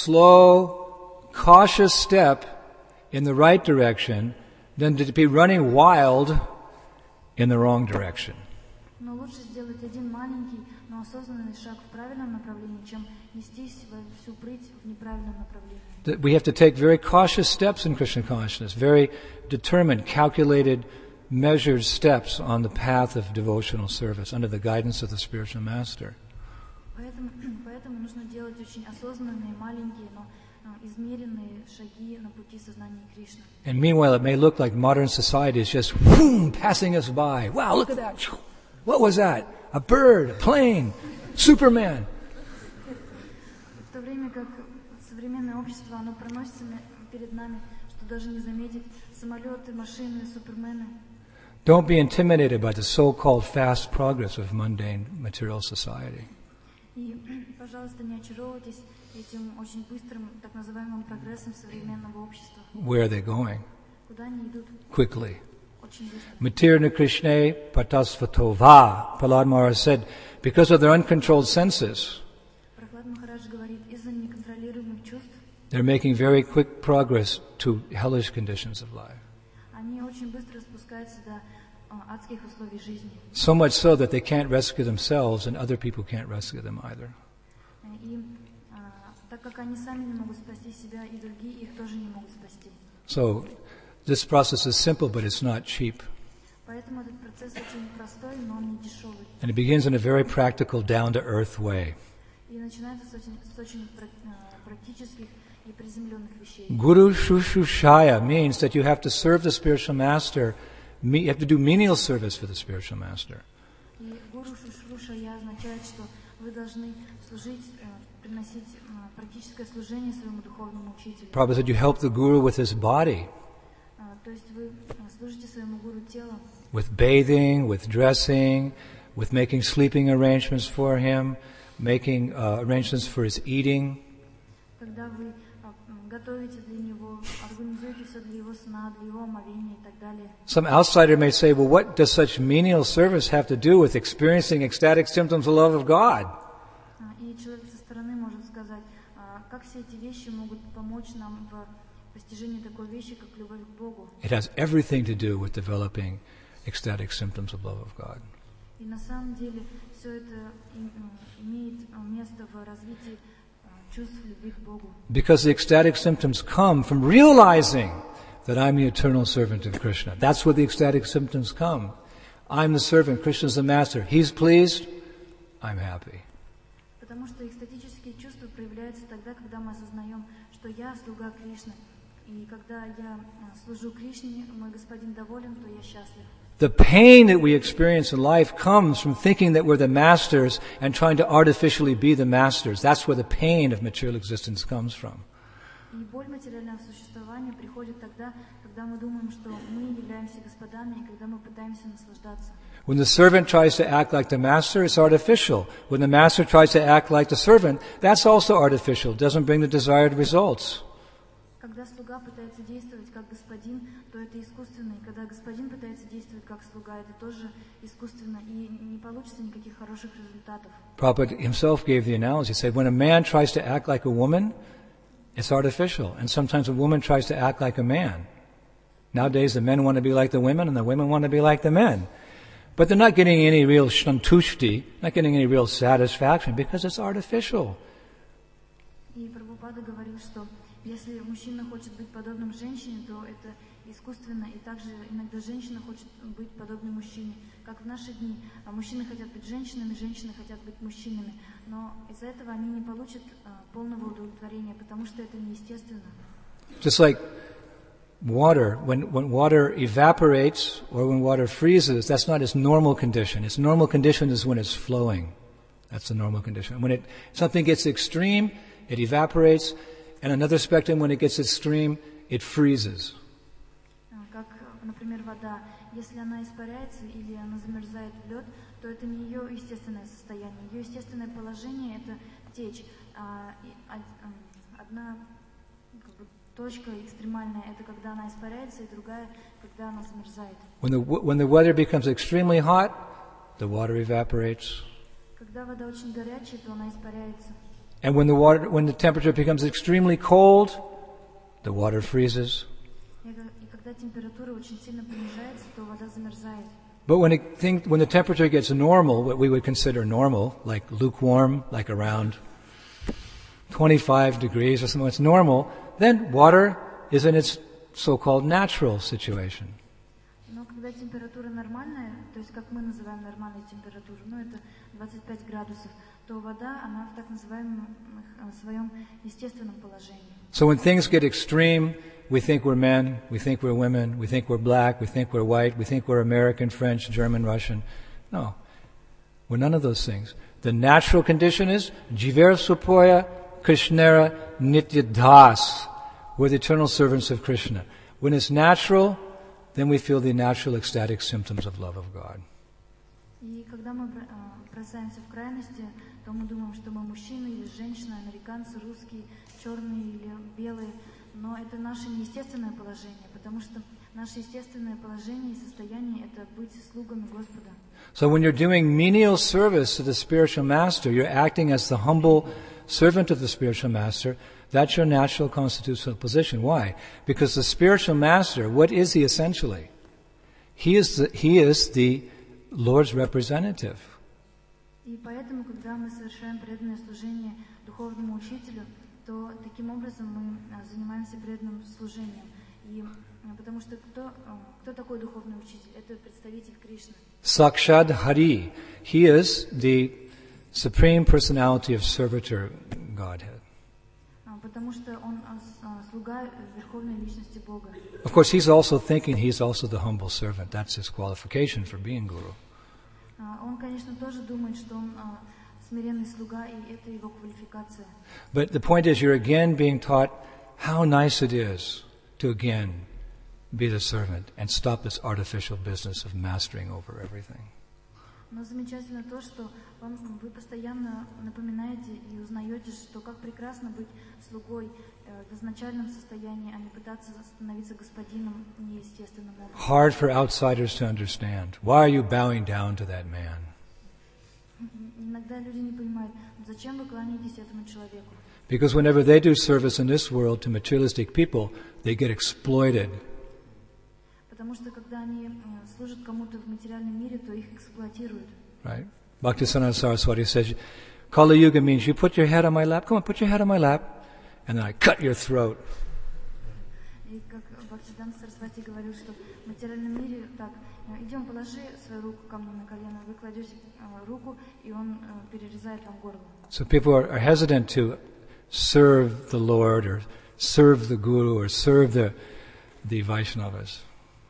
slow, cautious step in the right direction than to be running wild in the wrong direction. Но лучше сделать один маленький, но осознанный шаг в правильном направлении, чем нестись во всю прыть в неправильном направлении. We have to take very cautious steps in Krishna consciousness, very determined, calculated, measured steps on the path of devotional service under the guidance of the spiritual master. Поэтому, поэтому нужно делать очень осознанные, маленькие, но измеренные шаги на пути сознания Кришны. And meanwhile, it may look like modern society is just whoom, passing us by. Wow, look at that. What was that? A bird, a plane, Superman. В то время как современное общество, оно проносится перед нами, что даже не заметить самолеты, машины, супермены. Don't be intimidated by the so-called fast progress of mundane material society. И, пожалуйста, не очаровывайтесь этим очень быстрым, так называемым прогрессом современного общества. Where are they going? Куда они идут? Quickly. Очень быстро. Matirna Krishna patasvatova. Prahlad Maharaj said, because of their uncontrolled senses, Прохлад Махарадж говорит, из-за неконтролируемых чувств they're making very quick progress to hellish conditions of life. они очень быстро спускаются до а, адских условий жизни. So much so that they can't rescue themselves and other people can't rescue them either. И а, так как они сами не могут спасти себя, и другие их тоже не могут спасти. So this process is simple, but it's not cheap. Поэтому этот процесс очень простой, но он не дешевый. And it begins in a very practical, down-to-earth way. И начинается с очень, с очень практических и приземленных вещей. Guru Shushushaya means that you have to serve the spiritual master. You have to do menial service for the spiritual master. И гуру Шушрушая означает, что вы должны служить, приносить практическое служение своему духовному учителю. Prabhupada said you help the guru with his body, То есть вы служите своему гуру телом, with bathing, with dressing, with making sleeping arrangements for him, making uh, arrangements for his eating. когда вы готовите для него, организуете все для его сна, для его омовения и так далее. Some outsider may say, well, what does such menial service have to do with experiencing ecstatic symptoms of love of God? И человек со стороны может сказать, как все эти вещи могут помочь нам в постижении такой вещи, как любовь к Богу. It has everything to do with developing ecstatic symptoms of love of God. И на самом деле все это имеет место в развитии чувств любви к Богу. Because the ecstatic symptoms come from realizing that I'm the eternal servant of Krishna. That's where the ecstatic symptoms come. I'm the servant, Krishna's the master. He's pleased, I'm happy. Потому что экстатические чувства проявляются тогда, когда мы осознаем, что я слуга Кришны. И когда я служу Кришне, мой Господин доволен, то я счастлив. The pain that we experience in life comes from thinking that we're the masters and trying to artificially be the masters. That's where the pain of material existence comes from. И боль материального существования приходит тогда, когда мы думаем, что мы являемся господами, и когда мы пытаемся наслаждаться. When the servant tries to act like the master, it's artificial. When the master tries to act like the servant, that's also artificial. It doesn't bring the desired results. Когда когда слуга пытается действовать как господин, то это искусственно. И когда господин пытается действовать как слуга, это тоже искусственно. И не получится никаких хороших результатов. Prabhupada himself gave the analogy. He said, when a man tries to act like a woman, it's artificial. And sometimes a woman tries to act like a man. Nowadays, the men want to be like the women, and the women want to be like the men. But they're not getting any real santushti, not getting any real satisfaction, because it's artificial. И Прабхупада говорил, что если мужчина хочет быть подобным женщине, то это искусственно, и также иногда женщина хочет быть подобной мужчине. Как в наши дни, мужчины хотят быть женщинами, женщины хотят быть мужчинами. Но из-за этого они не получат полного удовлетворения, потому что это неестественно. Just like water, when, when water evaporates or when water freezes, that's not its normal condition. Its normal condition is when it's flowing. That's the normal condition. When it something gets extreme, it evaporates, and another spectrum, when it gets extreme, it freezes. Как, например, вода. Если она испаряется или она замерзает в лед, то это не ее естественное состояние. Ее естественное положение – это течь. А, и, одна как бы, точка экстремальная – это когда она испаряется, и другая – когда она замерзает. When the, when the weather becomes extremely hot, the water evaporates. Когда вода очень горячая, то она испаряется. And when the water, when the temperature becomes extremely cold, the water freezes. И когда температура очень сильно понижается, то вода замерзает. But when it think, when the temperature gets normal, what we would consider normal, like lukewarm, like around twenty-five degrees or something, it's normal, then water is in its so-called natural situation. Но когда температура нормальная, то есть как мы называем нормальной температурой, ну это двадцать пять градусов, то вода, она в так называемом своем естественном положении. So when things get extreme, we think we're men, we think we're women, we think we're black, we think we're white, we think we're American, French, German, Russian. No, we're none of those things. The natural condition is Jiver Supoya Krishnera Nitya Das. We're the eternal servants of Krishna. When it's natural, then we feel the natural ecstatic symptoms of love of God. И когда мы бросаемся в крайности, то мы думаем, что мы мужчины или женщины, американцы, русские, черные или белые. Но это наше неестественное положение, потому что наше естественное положение и состояние – это быть слугами Господа. So when you're doing menial service to the spiritual master, you're acting as the humble servant of the spiritual master. That's your natural constitutional position. Why? Because the spiritual master, what is he essentially? He is the, he is the Lord's representative. И поэтому, когда мы совершаем преданное служение духовному учителю, то таким образом мы занимаемся преданным служением. И потому что кто, кто такой духовный учитель? Это представитель Кришны. Sakshad Hari. He is the supreme personality of servitor Godhead. Потому что он слуга верховной личности Бога. Of course, he's also thinking he's also the humble servant. That's his qualification for being guru. Он, конечно, тоже думает, что он смиренный слуга, и это его квалификация. But the point is, you're again being taught how nice it is to again be the servant and stop this artificial business of mastering over everything. Но замечательно то, что вам, вы постоянно напоминаете и узнаете, что как прекрасно быть слугой э, в изначальном состоянии, а не пытаться становиться господином неестественным образом. Hard for outsiders to understand. Why are you bowing down to that man? Иногда люди не понимают, зачем вы кланяетесь этому человеку. Because whenever they do service in this world to materialistic people, they get exploited. Потому что когда они служат кому-то в материальном мире, то их эксплуатируют. Right? Bhaktisiddhanta Saraswati says, Kali Yuga means you put your head on my lap. Come on, put your head on my lap, and then I cut your throat. И как Бхактисиддханта Сарасвати говорил, что в материальном мире так, идем, положи свою руку ко мне на колено, вы кладете руку, и он перерезает вам горло. So people are, are hesitant to serve the Lord, or serve the Guru, or serve the the Vaishnavas.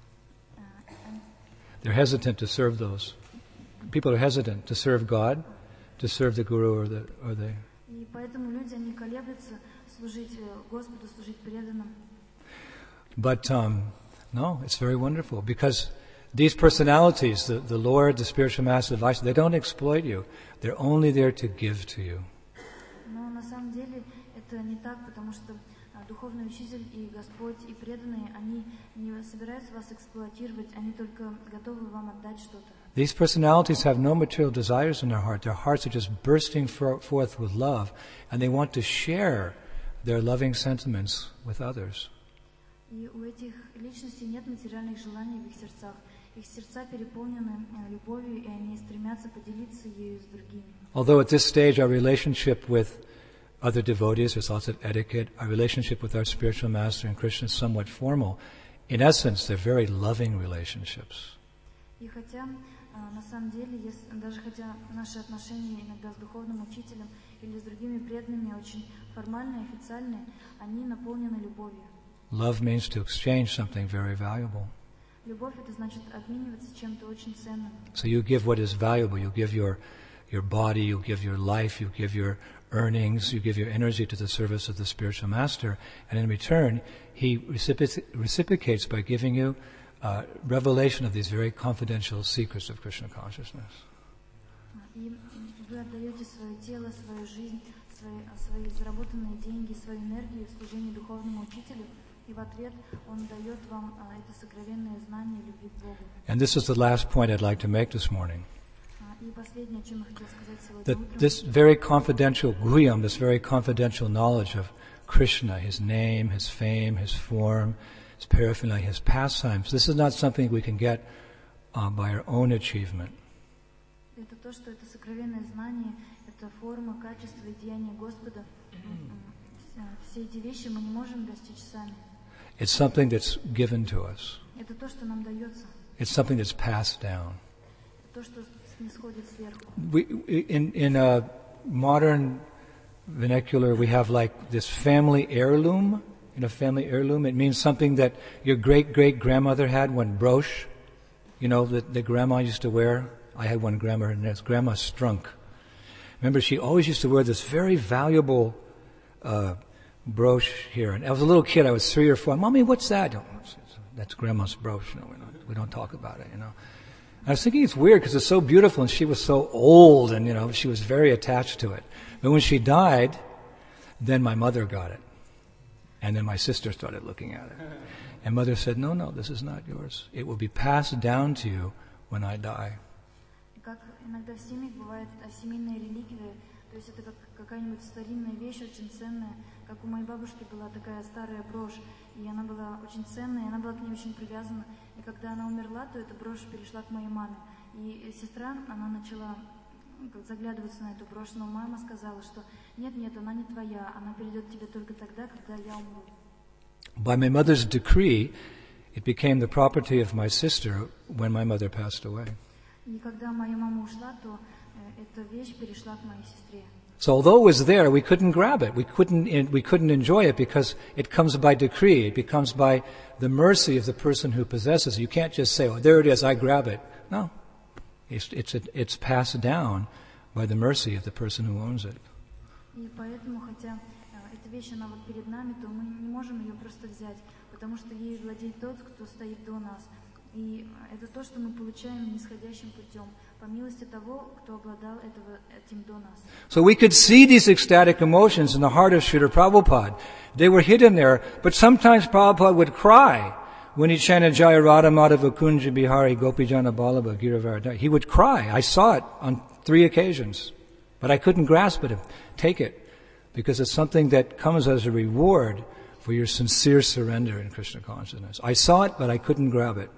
They're hesitant to serve those. People are hesitant to serve God, to serve the Guru or the or the. И поэтому люди они колеблются служить Господу, служить преданным. But um, no, it's very wonderful because these personalities, the, the Lord, the spiritual master, the Vaishnava, they don't exploit you. They're only there to give to you. Но на самом деле это не так, потому что духовный учитель и Господь и преданные, они не собираются вас эксплуатировать, они только готовы вам отдать что-то. These personalities have no material desires in their heart. Their hearts are just bursting for, forth with love, and they want to share their loving sentiments with others. И у этих личностей нет материальных желаний в их сердцах. Их сердца переполнены любовью, и они стремятся поделиться ею с другими. Although at this stage our relationship with other devotees, there's lots of etiquette, our relationship with our spiritual master and Krishna is somewhat formal. In essence, they're very loving relationships. И хотя, на самом деле, если, даже хотя наши отношения иногда с духовным учителем или с другими преданными очень формальные, официальные, они наполнены любовью. Love means to exchange something very valuable. Любовь — это значит обмениваться чем-то очень ценным. So you give what is valuable. You give your your body, you give your life, you give your earnings, you give your energy to the service of the spiritual master, and in return, he reciproc- reciprocates by giving you uh, revelation of these very confidential secrets of Krishna consciousness. И вы отдаете свое тело, свою жизнь, свои, свои заработанные деньги, свою энергию в служении духовному учителю, и в ответ он дает вам а, это сокровенное знание любви к Богу. And this is the last point I'd like to make this morning. И последнее, о чем я хотела сказать сегодня That утром. this very confidential guhyam, this very confidential knowledge of Krishna, his name, his fame, his form, his paraphernalia, his pastimes, this is not something we can get uh, by our own achievement. Это то, что это сокровенное знание, это форма, качество и деяния Господа. Все эти вещи мы не можем достичь сами. It's something that's given to us. Это то, что нам дается. It's something that's passed down. То, что снисходит сверху. We, in, in a modern vernacular, we have like this family heirloom. In a family heirloom, it means something that your great-great-grandmother had, one brooch, you know, that the grandma used to wear. I had one grandma, and it's Grandma Strunk. Remember, she always used to wear this very valuable uh, brooch here. And I was a little kid, I was three or four. Mommy, what's that? Oh, that's Grandma's brooch. No, we don't, we don't talk about it, you know. I was thinking it's weird because it's so beautiful and she was so old and, you know, she was very attached to it. But when she died, then my mother got it. And then my sister started looking at it. And Mother said, no, no, this is not yours. It will be passed down to you when I die. Как иногда в семьях бывает семейные реликвии, то есть это как какая-нибудь старинная вещь, очень ценная. Как у моей бабушки была такая старая брошь, и она была очень ценная, и она была к ней очень привязана. И когда она умерла, то эта брошь перешла к моей маме. И сестра, она начала заглядываться на эту брошь, но мама сказала, что нет, нет, она не твоя, она перейдет к тебе только тогда, когда я умру. By my mother's decree, it became the property of my sister when my mother passed away. И когда моя мама ушла, то эта вещь перешла к моей сестре. So although it was there, we couldn't grab it. We couldn't, we couldn't enjoy it because it comes by decree. It becomes by the mercy of the person who possesses it. You can't just say, oh, there it is, I grab it. No. It's, it's, it's passed down by the mercy of the person who owns it. И поэтому, хотя эта вещь, она вот перед нами, то мы не можем ее просто взять, потому что ей владеет тот, кто стоит до нас. И это то, что мы получаем нисходящим путем, по милости того, кто обладал этого, этим до нас. So we could see these ecstatic emotions in the heart of Srila Prabhupada. They were hidden there, but sometimes Prabhupada would cry when he chanted Jaya Radha Madhava Kunja Bihari Gopijana Ballabha Giravardhari. He would cry. I saw it on three occasions, but I couldn't grasp it, take it, because it's something that comes as a reward for your sincere surrender in Krishna consciousness. I saw it, but I couldn't grab it.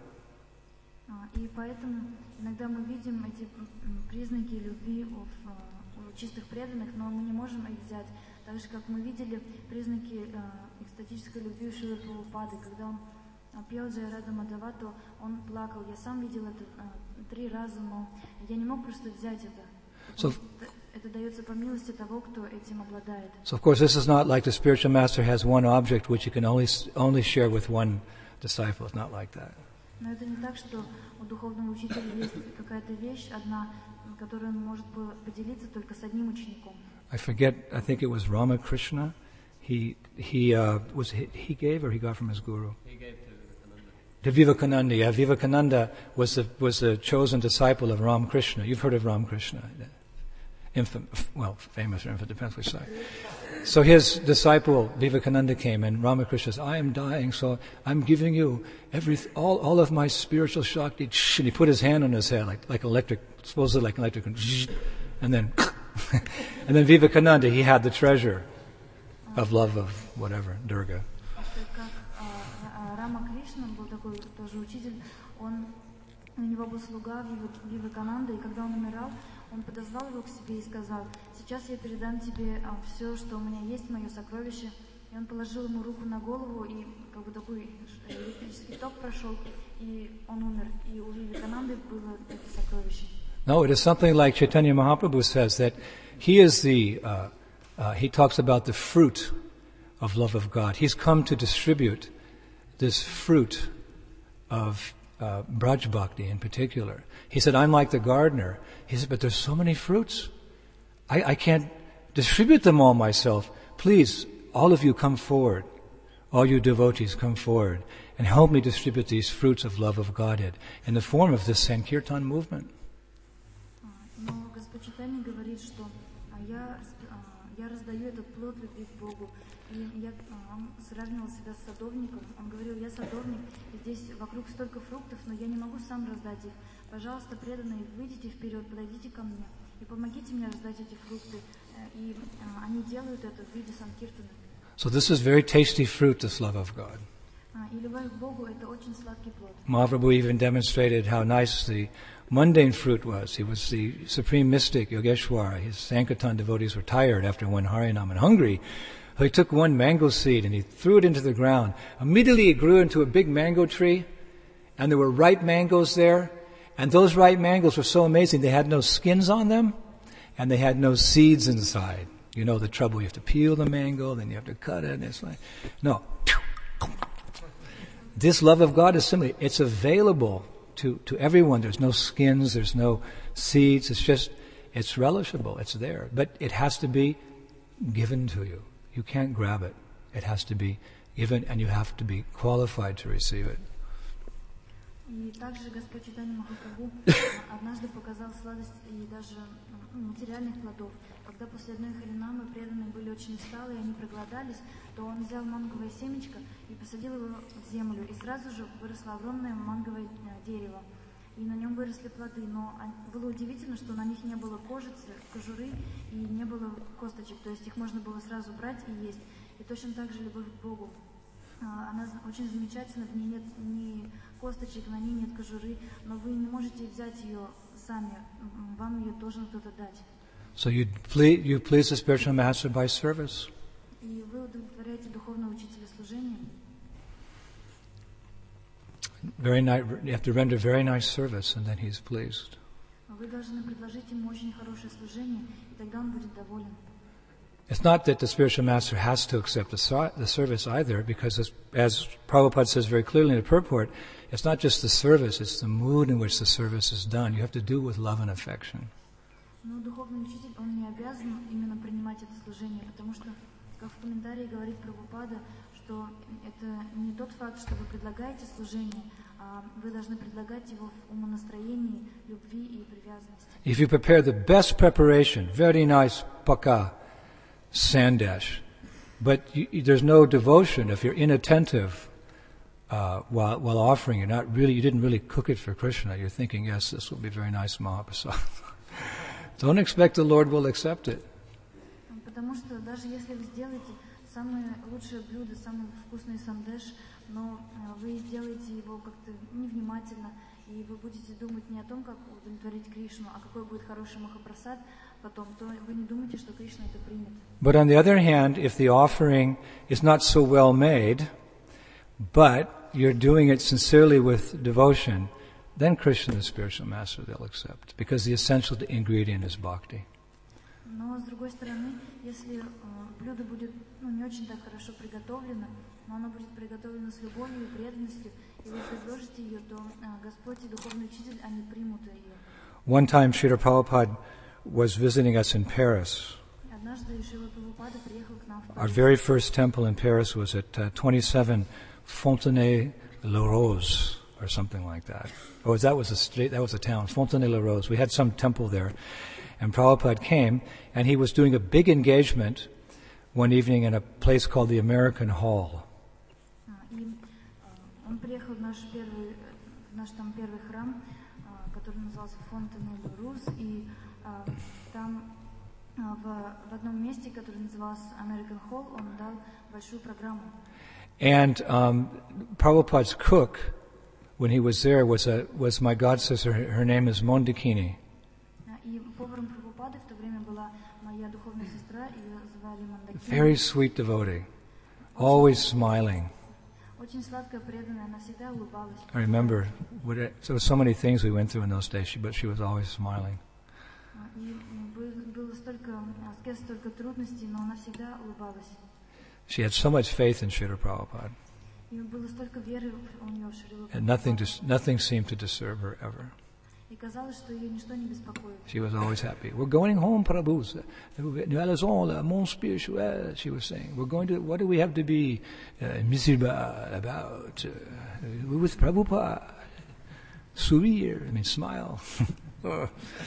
И поэтому иногда мы видим эти признаки любви у, у чистых преданных, но мы не можем их взять. Так же, как мы видели признаки экстатической любви у Шрилы Прабхупады, когда он пел Джая Рада Мадхава, то он плакал. Я сам видел это три раза, но я не мог просто взять это. So, это дается по милости того, кто этим обладает. So of course this is not like the spiritual master has one object which you can only only share with one disciple. It's not like that. Но это не так, что у духовного учителя есть какая-то вещь одна, которую он может поделиться только с одним учеником. I forget. I think it was Ramakrishna. He he uh, was he, he gave or he got from his guru. He gave to Vivekananda. To Vivekananda. Yeah, Vivekananda was the was the chosen disciple of Ramakrishna. You've heard of Ramakrishna, infam, well, famous or infamous, depends which side. So his disciple Vivekananda came, and Ramakrishna says, I am dying, so I'm giving you every, all, all of my spiritual shakti. And he put his hand on his head, like, like electric, supposedly like electric, and then, and then Vivekananda, he had the treasure of love of whatever, Durga. Рамакришна был такой тоже учитель, он, у него был слуга Вивекананда, и когда он умирал, он подозвал его к себе и сказал: сейчас я передам тебе а, все, что у меня есть, мое сокровище. И он положил ему руку на голову, и как бы такой электрический ток прошел, и он умер. И у Вивекананды было это сокровище. No, it is something like Chaitanya Mahaprabhu says that he is the, uh, uh, he talks about the fruit of love of God. He's come to distribute this fruit of uh, Braj Bhakti in particular. He said, I'm like the gardener. He said, but there's so many fruits. I, I can't distribute them all myself. Please, all of you come forward. All you devotees come forward and help me distribute these fruits of love of Godhead in the form of this Sankirtan movement. Но Господь Чайтанья говорит, что я, я раздаю этот плод любви к Богу. И я, он сравнивал себя с садовником. Он говорил, я садовник, и здесь вокруг столько фруктов, но я не могу сам раздать их. Пожалуйста, преданные, выйдите вперед, подойдите ко мне и помогите мне раздать эти фрукты. И они делают это в виде санкиртана. So this is very tasty fruit, this love of God. И любовь к Богу — это очень сладкий плод. Mahaprabhu even demonstrated how nice the mundane fruit was. He was the supreme mystic, Yogeshwara. His Sankirtan devotees were tired after one Harinam and hungry. So he took one mango seed and he threw it into the ground. Immediately it grew into a big mango tree, and there were ripe mangoes there. And those ripe mangoes were so amazing. They had no skins on them, and they had no seeds inside. You know the trouble. You have to peel the mango, then you have to cut it. And it's like, no. This love of God is similar. It's available to, to everyone. There's no skins. There's no seeds. It's just, it's relishable. It's there. But it has to be given to you. You can't grab it. It has to be given, and you have to be qualified to receive it. И также Господь Чайтанья Махапрабху однажды показал сладость и даже материальных плодов. Когда после одной харинамы преданные были очень усталые, они проголодались, то он взял манговое семечко и посадил его в землю, и сразу же выросло огромное манговое дерево. И на нем выросли плоды, но было удивительно, что на них не было кожицы, кожуры и не было косточек, то есть их можно было сразу брать и есть. И точно так же любовь к Богу. Она очень замечательна, в ней нет ни косточек, на ней нет кожуры, но вы не можете взять ее сами, вам ее должен кто-то дать. So you please, you please the spiritual master by service. И вы удовлетворяете духовного учителя служением. Very nice, you have to render very nice service, and then he's pleased. Вы должны предложить ему очень хорошее служение, и тогда он будет доволен. It's not that the spiritual master has to accept the, the service either, because as, as Prabhupada says very clearly in the purport, it's not just the service, it's the mood in which the service is done. You have to do it with love and affection. Но духовный учитель, он не обязан именно принимать это служение, потому что, как в комментарии говорит Прабхупада, что это не тот факт, что вы предлагаете служение, а вы должны предлагать его в умонастроении, любви и привязанности. If you prepare the best preparation, very nice paka, sandesh, but you, there's no devotion, if you're inattentive uh, while, while offering, you're not really, you didn't really cook it for Krishna, you're thinking, yes, this will be very nice Mahaprasad. Don't expect the Lord will accept it. Потому что даже если вы сделаете самое лучшее блюдо, самый вкусный сандеш, но вы сделаете его как-то невнимательно, и вы будете думать не о том, как удовлетворить Кришну, а какой будет хороший Махапрасад потом, то вы не думаете, что Кришна это примет. But on the other hand, if the offering is not so well made, but you're doing it sincerely with devotion, then Krishna, the spiritual master, they'll accept, because the essential ingredient is bhakti. Но с другой стороны, если э, блюдо будет ну, не очень так хорошо приготовлено, но оно будет приготовлено с любовью и преданностью, и вы предложите ее, то э, Господь и духовный учитель, они примут ее. One time, Srila Prabhupada was visiting us in Paris. Однажды Шрила Прабхупада приехал к нам в Our Париж. very first temple in Paris was at uh, twenty-seven Fontenay-le-Rose, or something like that. Oh, that was a street, that was a town, Fontenay-le-Rose. We had some temple there. And Prabhupada came, and he was doing a big engagement one evening in a place called the American Hall. А, И а, он приехал в наш первый, в наш там первый храм, а, который назывался Fontenelle Rus, и а, там а, в, в одном месте, который назывался American Hall, он дал большую программу. And um, Prabhupada's cook, when he was there, was a was my god sister. Her, her name is Mondakini. А, И поваром Прабхупады в то время была моя духовная сестра, ее звали Мандакини. Very sweet devotee, always smiling. Очень сладкая, преданная, она всегда улыбалась. I remember what it, there were so many things we went through in those days, she, but she was always smiling. А, И м, был- было столько, а, с Кес столько трудностей, но она всегда улыбалась. She had so much faith in Srila Prabhupada, И было столько веры в- у нее в Шрилу and nothing Прабхупаду. just nothing seemed to disturb her ever. И казалось, что ее ничто не беспокоит. She was always happy. We're going home, Prabhu. Mon spirituel, she was saying. We're going to, what do we have to be uh, miserable about? Uh, we're with Prabhupada. Sourire, I mean, smile. А,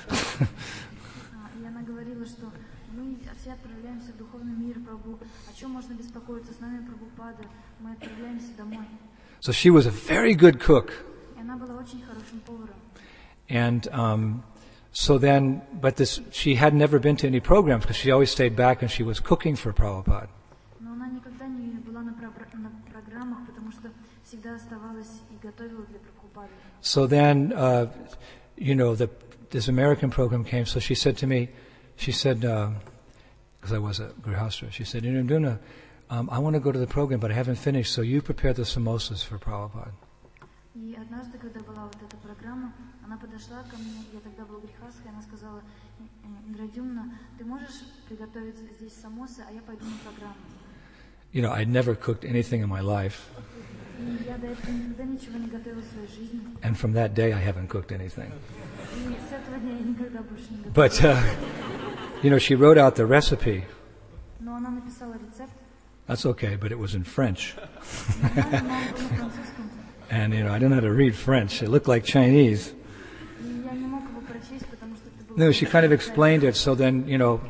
И она говорила, что мы все отправляемся в духовный мир, Прабху. О чем можно беспокоиться? С нами Прабхупада. Мы отправляемся домой. So she was a very good cook. И она была очень хорошим поваром. And um, so then, but this, she had never been to any programs because she always stayed back and she was cooking for Prabhupada. Но она никогда не была на, про- на программах, потому что всегда оставалась и готовила для Прабхупады. So then, uh, you know, the, this American program came, so she said to me, she said, because I was a grihastra, she said, Inanduna, um, I want to go to the program, but I haven't finished, so you prepare the samosas for Prabhupada. И однажды, когда была вот эта программа, она подошла ко мне, я тогда была грехастка, и она сказала: Индрадюмна, ты можешь приготовить здесь самосы, а я пойду на программу. You know, I'd never cooked anything in my life, И я до этого никогда ничего не готовила в своей жизни. and from that day I haven't cooked anything. И с этого дня я никогда больше не готовила. But, uh, you know, she wrote out the recipe. Но она написала рецепт, That's okay, but it was in French. и она на французском. And, you know, I don't know how to read French. It looked like Chinese. И я не мог его прочесть, потому что это было... No, she kind of explained it, so then, you know,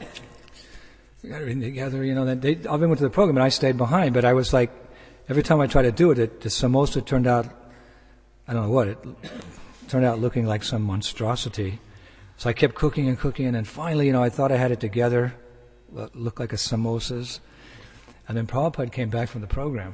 we got everything together, you know, then they, I went to the program and I stayed behind, but I was like, every time I tried to do it, it the samosa turned out, I don't know what, it turned out looking like some monstrosity. So I kept cooking and cooking, and then finally, you know, I thought I had it together, it looked like a samosas. And then Prabhupada came back from the program.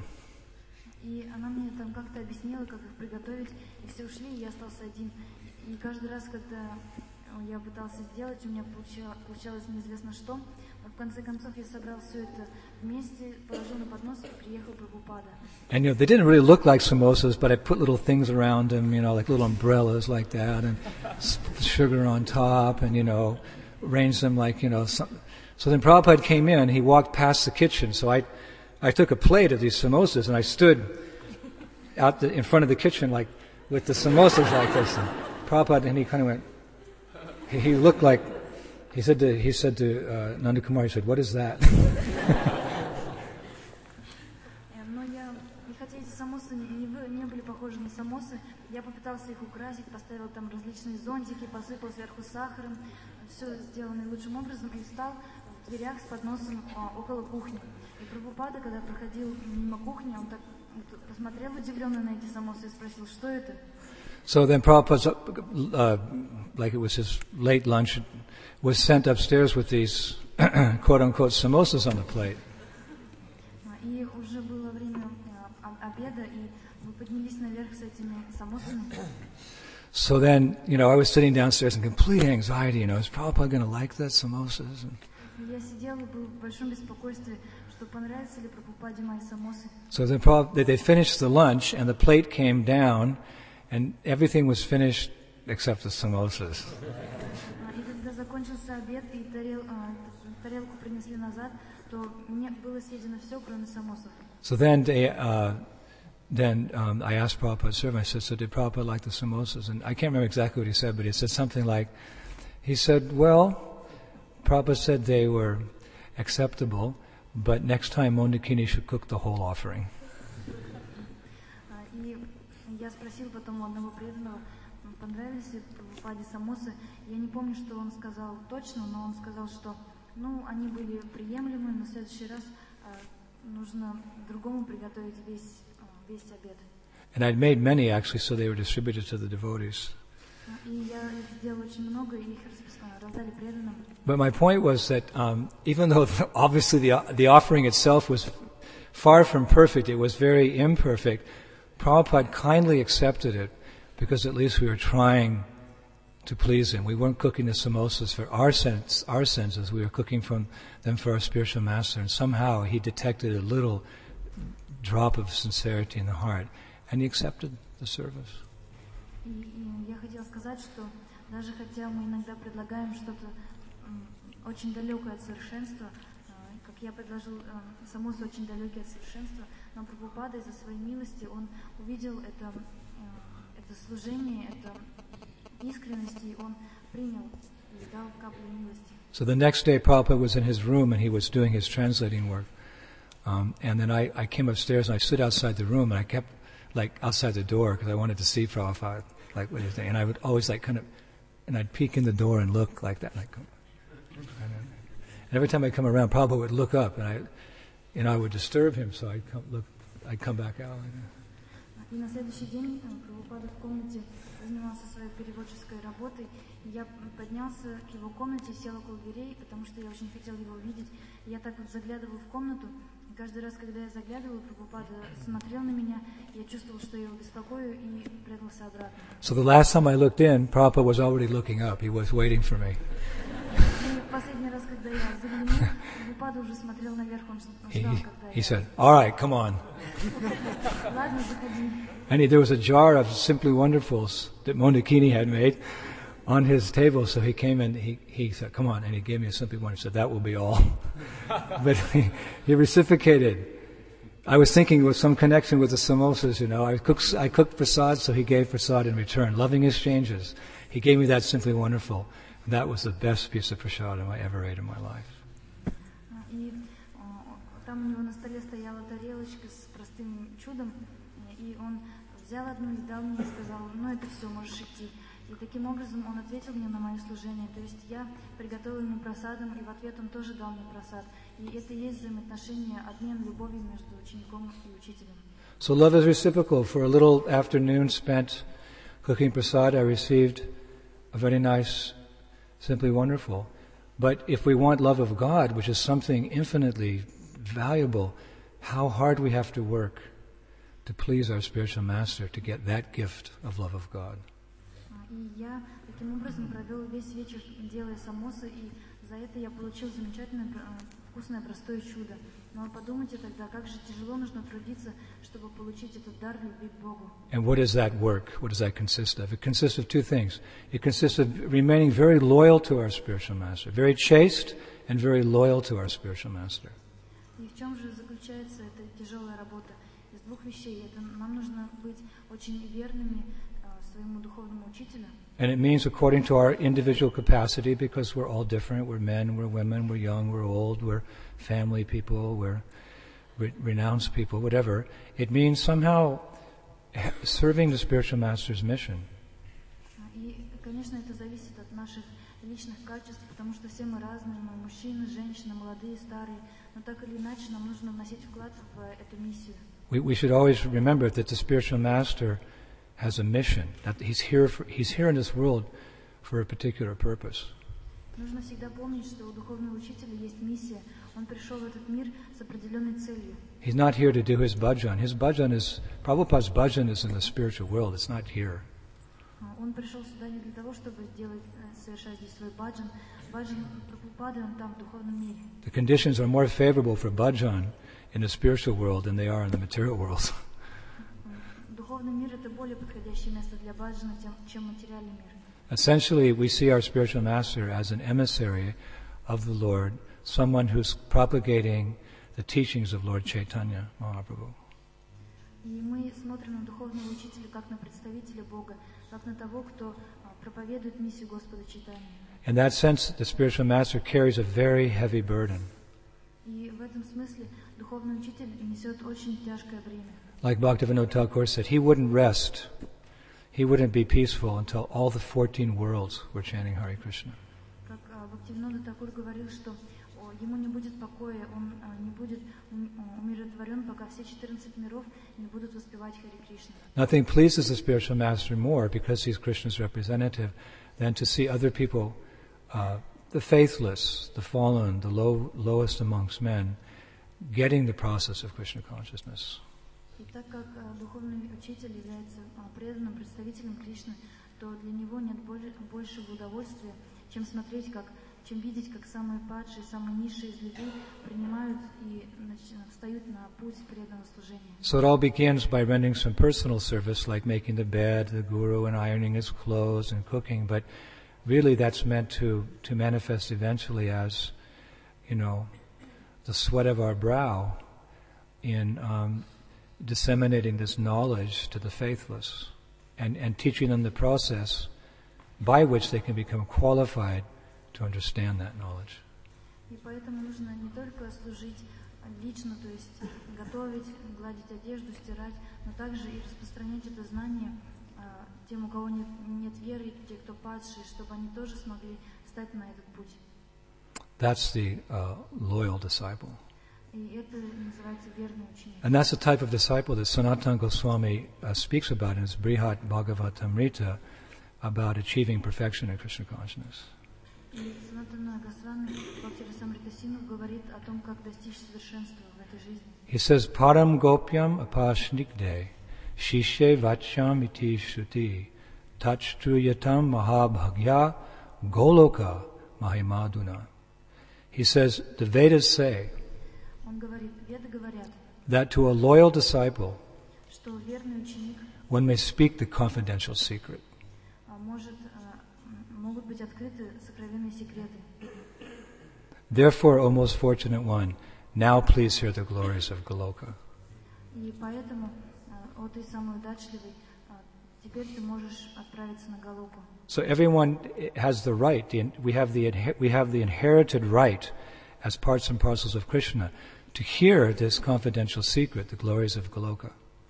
И она мне там как-то объяснила, как их приготовить, и все ушли, и я остался один. И каждый раз, когда я пытался сделать, у меня получалось, получалось неизвестно что, но в конце концов я собрал все это вместе, положил на поднос и приехал Прабхупада. And, you know, they didn't really look like samosas, but I put little things around them, you know, like little umbrellas like that, and s- sugar on top, and, you know, arranged them like, you know, some, so then Prabhupada came in, he walked past the kitchen, so I I took a plate of these samosas and I stood out the, in front of the kitchen like with the samosas like this. And Prabhupada, and he kind of went, he, he looked like, he said to, he said to uh, Nanda Kumar, he said, what is that? Но я, и хотя эти самосы не, вы- не были похожи на самосы, я попытался их украсить, поставил там различные зонтики, посыпал сверху сахаром, все сделано наилучшим образом, и встал в дверях с подносом а, около кухни. И Прабхупада, когда проходил мимо кухни, он так вот посмотрел удивленно на эти самосы и спросил, что это? So then Prabhupada, uh, like it was his late lunch, was sent upstairs with these quote-unquote samosas on the plate. А, И уже было время а, об- обеда, и мы поднялись наверх с этими самосами. So then, you know, I was sitting downstairs in complete anxiety, you know, is Prabhupada going to like the samosas? And И я сидела и был в большом беспокойстве, что понравятся ли Прабхупаде мои самосы. so then Prabhupada, they- they finished the lunch and the plate came down and everything was finished except the samosas. А, И когда закончился обед и тарел- а, тарелку принесли назад, то мне было съедено все, кроме самосов. So then they, uh, then um, I asked Prabhupada, sir, I said, so did Prabhupada like the samosas? And I can't remember exactly what he said, but he said something like, he said, well, Prabhupada said they were acceptable, but next time Mondakini should cook the whole offering. А, И я спросил потом у одного преданного, понравились ли Прабхупаде самосы. Я не помню, что он сказал точно, но он сказал, что ну, они были приемлемы, но в следующий раз а, нужно другому приготовить весь, а, весь обед. And I'd made many actually, so they were distributed to the devotees. И я сделал очень много, и их раздали преданным. But my point was that um, even though obviously the the offering itself was far from perfect, it was very imperfect, Prabhupada kindly accepted it because at least we were trying to please him. We weren't cooking the samosas for our sense, our senses. We were cooking from them for our spiritual master, and somehow he detected a little drop of sincerity in the heart, and he accepted the service. И, и я хотела сказать, что даже хотя мы иногда предлагаем что-то м, очень далекое от совершенства, э, как я предложил э, самосу очень далекий от совершенства, но Прабхупада из-за своей милости, он увидел это, э, это служение, это искренность, и он принял и дал каплю милости. So the next day Prabhupada was in his room and he was doing his translating work. Um, and then I, I came upstairs and I stood outside the room and I kept like outside the door because I wanted to see Prabhupada, like what do you think? And I would always like kind of, and I'd peek in the door and look like that. And, I'd come, and every time I come around, Prabhupada would look up and I, you know, I would disturb him, so I'd come look, I'd come back out. И на следующий день Прабхупада в комнате занимался своей переводческой работой. И я поднялся к его комнате, сел около дверей, потому что я очень хотел его увидеть. И я так вот заглядывал в комнату. И каждый раз, когда я заглядывал, Прабхупада смотрел на меня, я чувствовал, что я его беспокою, и прятался обратно. So the last time I looked in, Prabhupada was already looking up. He was waiting for me. И последний раз, когда я заглянул, Прабхупада уже смотрел наверх, он ждал, He, когда he я... said, "All right, come on." Ладно, заходи. And he, there was a jar of Simply Wonderfuls that Mondakini had made on his table. So he came and he, he said, "Come on," and he gave me a Simply Wonderful. He said, "That will be all." But he, he reciprocated. I was thinking it was some connection with the samosas, you know. I cooked, I cooked prasad, so he gave prasad in return. Loving exchanges. He gave me that Simply Wonderful. And that was the best piece of prasadam I ever ate in my life. И там у него на столе стояла тарелочка с простым чудом, и он взял одну и дал мне и сказал: "Ну это все, можешь идти". И таким образом он ответил мне на мое служение. То есть я приготовила ему просадом, и в ответ он тоже дал мне просад. И это и есть взаимоотношение, обмен любовью между учеником и учителем. So love is reciprocal. For a little afternoon spent cooking prasad, I received a very nice, Simply Wonderful. But if we want love of God, which is something infinitely valuable, how hard we have to work to please our spiritual master to get that gift of love of God. И я таким образом провел весь вечер, делая самосы, и за это я получил замечательное, вкусное, простое чудо. Но подумайте тогда, как же тяжело нужно трудиться, чтобы получить этот дар любви к Богу. And what is that work? What does that consist of? It consists of two things. It consists of remaining very loyal to our spiritual master, very chaste and very loyal to our spiritual master. И в чем же заключается эта тяжелая работа? Из двух вещей. Это нам нужно быть очень верными своему духовному учителю. And it means according to our individual capacity, because we're all different. We're men, we're women, we're young, we're old, we're family people, we're re- renounced people, whatever. It means somehow serving the spiritual master's mission. И, конечно, это зависит от наших личных качеств, потому что все мы разные, мы мужчины, женщины, молодые, старые, но так или иначе нам нужно вносить вклад в эту миссию. We, we should always remember that the spiritual master has a mission, that he's here for, he's here in this world for a particular purpose. Нужно всегда помнить, что у духовного учителя есть миссия. Он пришел в этот мир с определенной целью. He's not here to do his bhajan. His bhajan is, Prabhupada's bhajan is in the spiritual world. It's not here. Он пришел сюда не для того, чтобы делать, совершать здесь свой баджан. Баджан Прабхупады, он там, в духовном мире. The conditions are more favorable for bhajan in the spiritual world than they are in the material world. Духовный мир — это более подходящее место для баджана, чем материальный мир. Essentially, we see our spiritual master as an emissary of the Lord, someone who's propagating the teachings of Lord Chaitanya Mahaprabhu. И мы смотрим на духовного учителя как на представителя Бога, как на того, кто проповедует миссию Господа Чайтаньи. In that sense, the spiritual master carries a very heavy burden. И в этом смысле духовный учитель несет очень тяжкое бремя. Like Bhaktivinoda Thakur said, he wouldn't rest, he wouldn't be peaceful until all the fourteen worlds were chanting Hare Krishna. Как Бхактивинода Такур говорил, что ему не будет покоя, он не будет умиротворен, пока все четырнадцать миров не будут воспевать Хари Кришна. Nothing pleases the spiritual master more, because he's Krishna's representative, than to see other people, uh, the faithless, the fallen, the low, lowest amongst men, getting the process of Krishna consciousness. И так как духовный учитель является преданным представителем Кришны, то для него нет большего удовольствия, чем смотреть, как, чем видеть, как самые падшие, самые низшие из людей принимают и встают на путь преданного служения. So it all begins by rendering some personal service, like making the bed, the guru, and ironing his clothes and cooking. But really, that's meant to to manifest eventually as, you know, the sweat of our brow in um, disseminating this knowledge to the faithless, and, and teaching them the process by which they can become qualified to understand that knowledge. И поэтому нужно не только служить лично, то есть готовить, гладить одежду, стирать, но также и распространять это знание тем, у кого нет, нет веры, те, кто падшие, чтобы они тоже смогли встать на этот путь. That's the uh, loyal disciple. И это называется верный ученик. And that's the type of disciple that Sanatana Goswami uh, speaks about in his Brihat Bhagavatamrita, about achieving perfection in Krishna consciousness. И Санатана Госвами Бхактирасамритасину говорит о том, как достичь совершенства в этой жизни. He says, Param Gopyam apashnikde, Shishe Vacham iti shruti, Tachtuyatam mahabhagya, Goloka mahimaduna. He says, the Vedas say Он говорит, Веды говорят, that to a loyal disciple, что верный ученик one may speak the confidential secret. может, могут быть открыты сокровенные секреты. Therefore, O most fortunate one, now please hear the glories of Goloka. И поэтому, о ты самый удачливый, теперь ты можешь отправиться на Галоку. So everyone has the right, the, we have the we have the inherited right as parts and parcels of Krishna to hear this confidential secret, the glories of Goloka.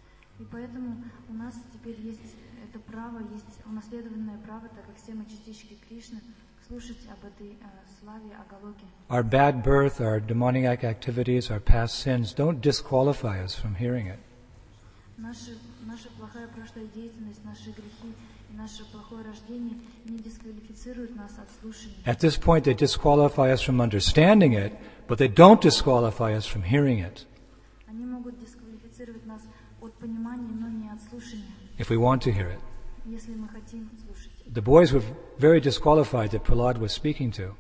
И поэтому у нас теперь есть это право, есть унаследованное право, так как все мы частички Кришны, слушать об этой славе, о Галоке. Our bad birth, our demoniac activities, our past sins don't disqualify us from hearing it. Наша, наша плохая прошлая деятельность, наши грехи и наше плохое рождение не дисквалифицируют нас от слушания. At this point, they disqualify us from understanding it, but they don't disqualify us from hearing it. Они могут дисквалифицировать нас от понимания, но не от слушания. If we want to hear it. Если мы хотим слушать. The boys were very disqualified that Prahlad was speaking to.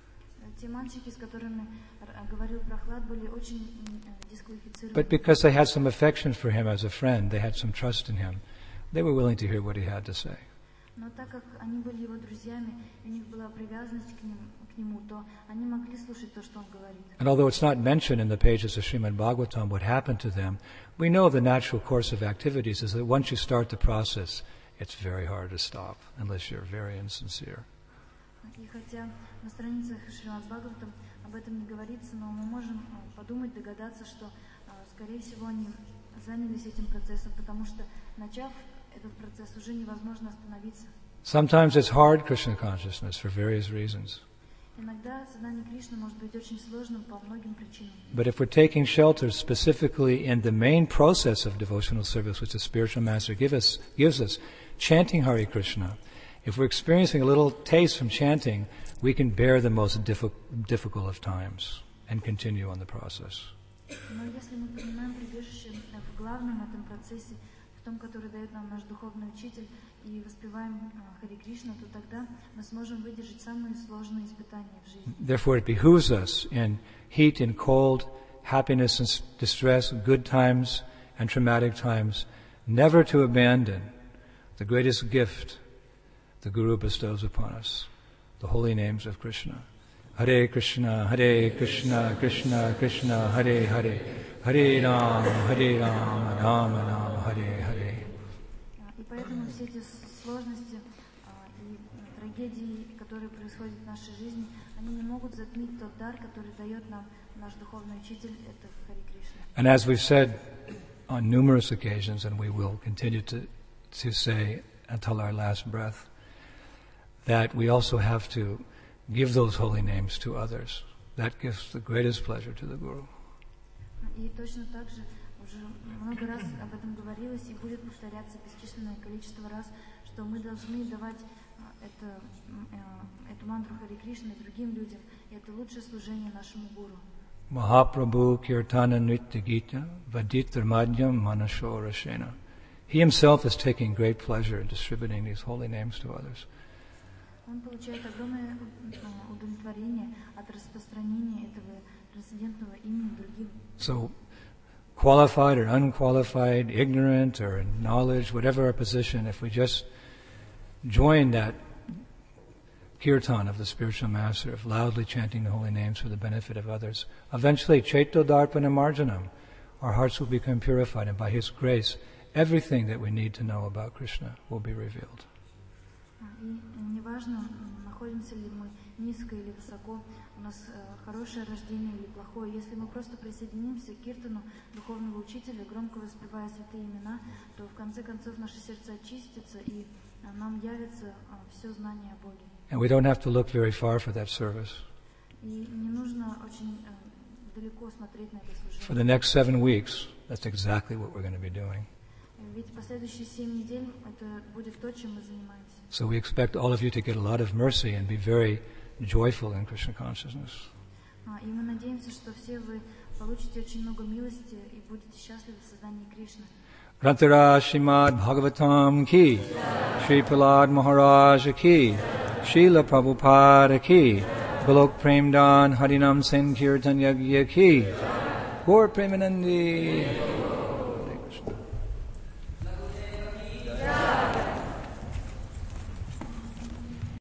Те мальчики, с которыми говорил Прохлад, были очень дисквалифицированы. But because they had some affection for him as a friend, they had some trust in him, they were willing to hear what he had to say. Но так как они были его друзьями, у них была привязанность к нему, к нему, то они могли слушать то, что он говорит. And although it's not mentioned in the pages of Srimad Bhagavatam what happened to them, we know the natural course of activities is that once you start the process, it's very hard to stop unless you're very insincere. И хотя на страницах Шримад Бхагаватам об этом не говорится, но мы можем подумать, догадаться, что, скорее всего, они занялись этим процессом, потому что, начав этот процесс, уже невозможно остановиться. Sometimes it's hard Krishna consciousness for various reasons. Иногда сознание Кришны может быть очень сложным по многим причинам. But if we're taking shelter specifically in the main process of devotional service, which the spiritual master give us, gives us, chanting Hare Krishna, if we're experiencing a little taste from chanting, we can bear the most diffi- difficult of times and continue on the process. Но если мы принимаем прибежище в главном этом процессе, в том, который дает нам наш духовный учитель, и воспеваем Хари Кришна, то тогда мы сможем выдержать самые сложные испытания в жизни. Therefore, it behooves us in heat and cold, happiness and distress, good times and traumatic times, never to abandon the greatest gift the Guru bestows upon us, the holy names of Krishna. Hare Krishna, Hare Krishna, Krishna Krishna, Hare Hare, Hare Ram, Hare Ram, Ram Ram, Hare Hare. И поэтому все эти сложности и трагедии, которые происходят в нашей жизни, они не могут затмить тот дар, который дает нам наш духовный учитель, это Хари Кришна. And as we've said on numerous occasions, and we will continue to, to say until our last breath, that we also have to give those holy names to others. that gives the greatest pleasure to the Guru. И точно так же уже много раз об этом говорилось и будет повторяться бесчисленное количество раз, что мы должны давать это, эту мантру Хари Кришны другим людям, и это лучшее служение нашему Гуру. Mahaprabhu Kirtana Nritya Gita Vaditar Madhyam Manashorashena. He himself is taking great pleasure in distributing these holy names to others. Он получает огромное удовлетворение от распространения этого трансцендентного имени другим. So, qualified or unqualified, ignorant or in knowledge, whatever our position, if we just join that kirtan of the spiritual master, of loudly chanting the holy names for the benefit of others, eventually, Chaito Darpana Marjanam, our hearts will become purified, and by His grace, everything that we need to know about Krishna will be revealed. И неважно, находимся ли мы низко или высоко, у нас хорошее рождение или плохое, если мы просто присоединимся к киртану духовного учителя, громко воспевая святые имена, то в конце концов наше сердце очистится и нам явится все знание о Боге. And we don't have to look very far for that service. И не нужно очень далеко смотреть на это служение. For the next seven weeks, that's exactly what we're going to be doing. Ведь последующие семь недель это будет то, чем мы занимаемся. So we expect all of you to get a lot of mercy and be very joyful in Krishna consciousness. И мы надеемся, что все вы получите очень много милости и будете счастливы в создании Кришны. Grantara Srimad Bhagavatam ki, Shri Prahlad Maharaj ki, Srila Prabhupada ki, Golok Premdan Harinam Sankirtan Yagya ki, Gaur Premanandi.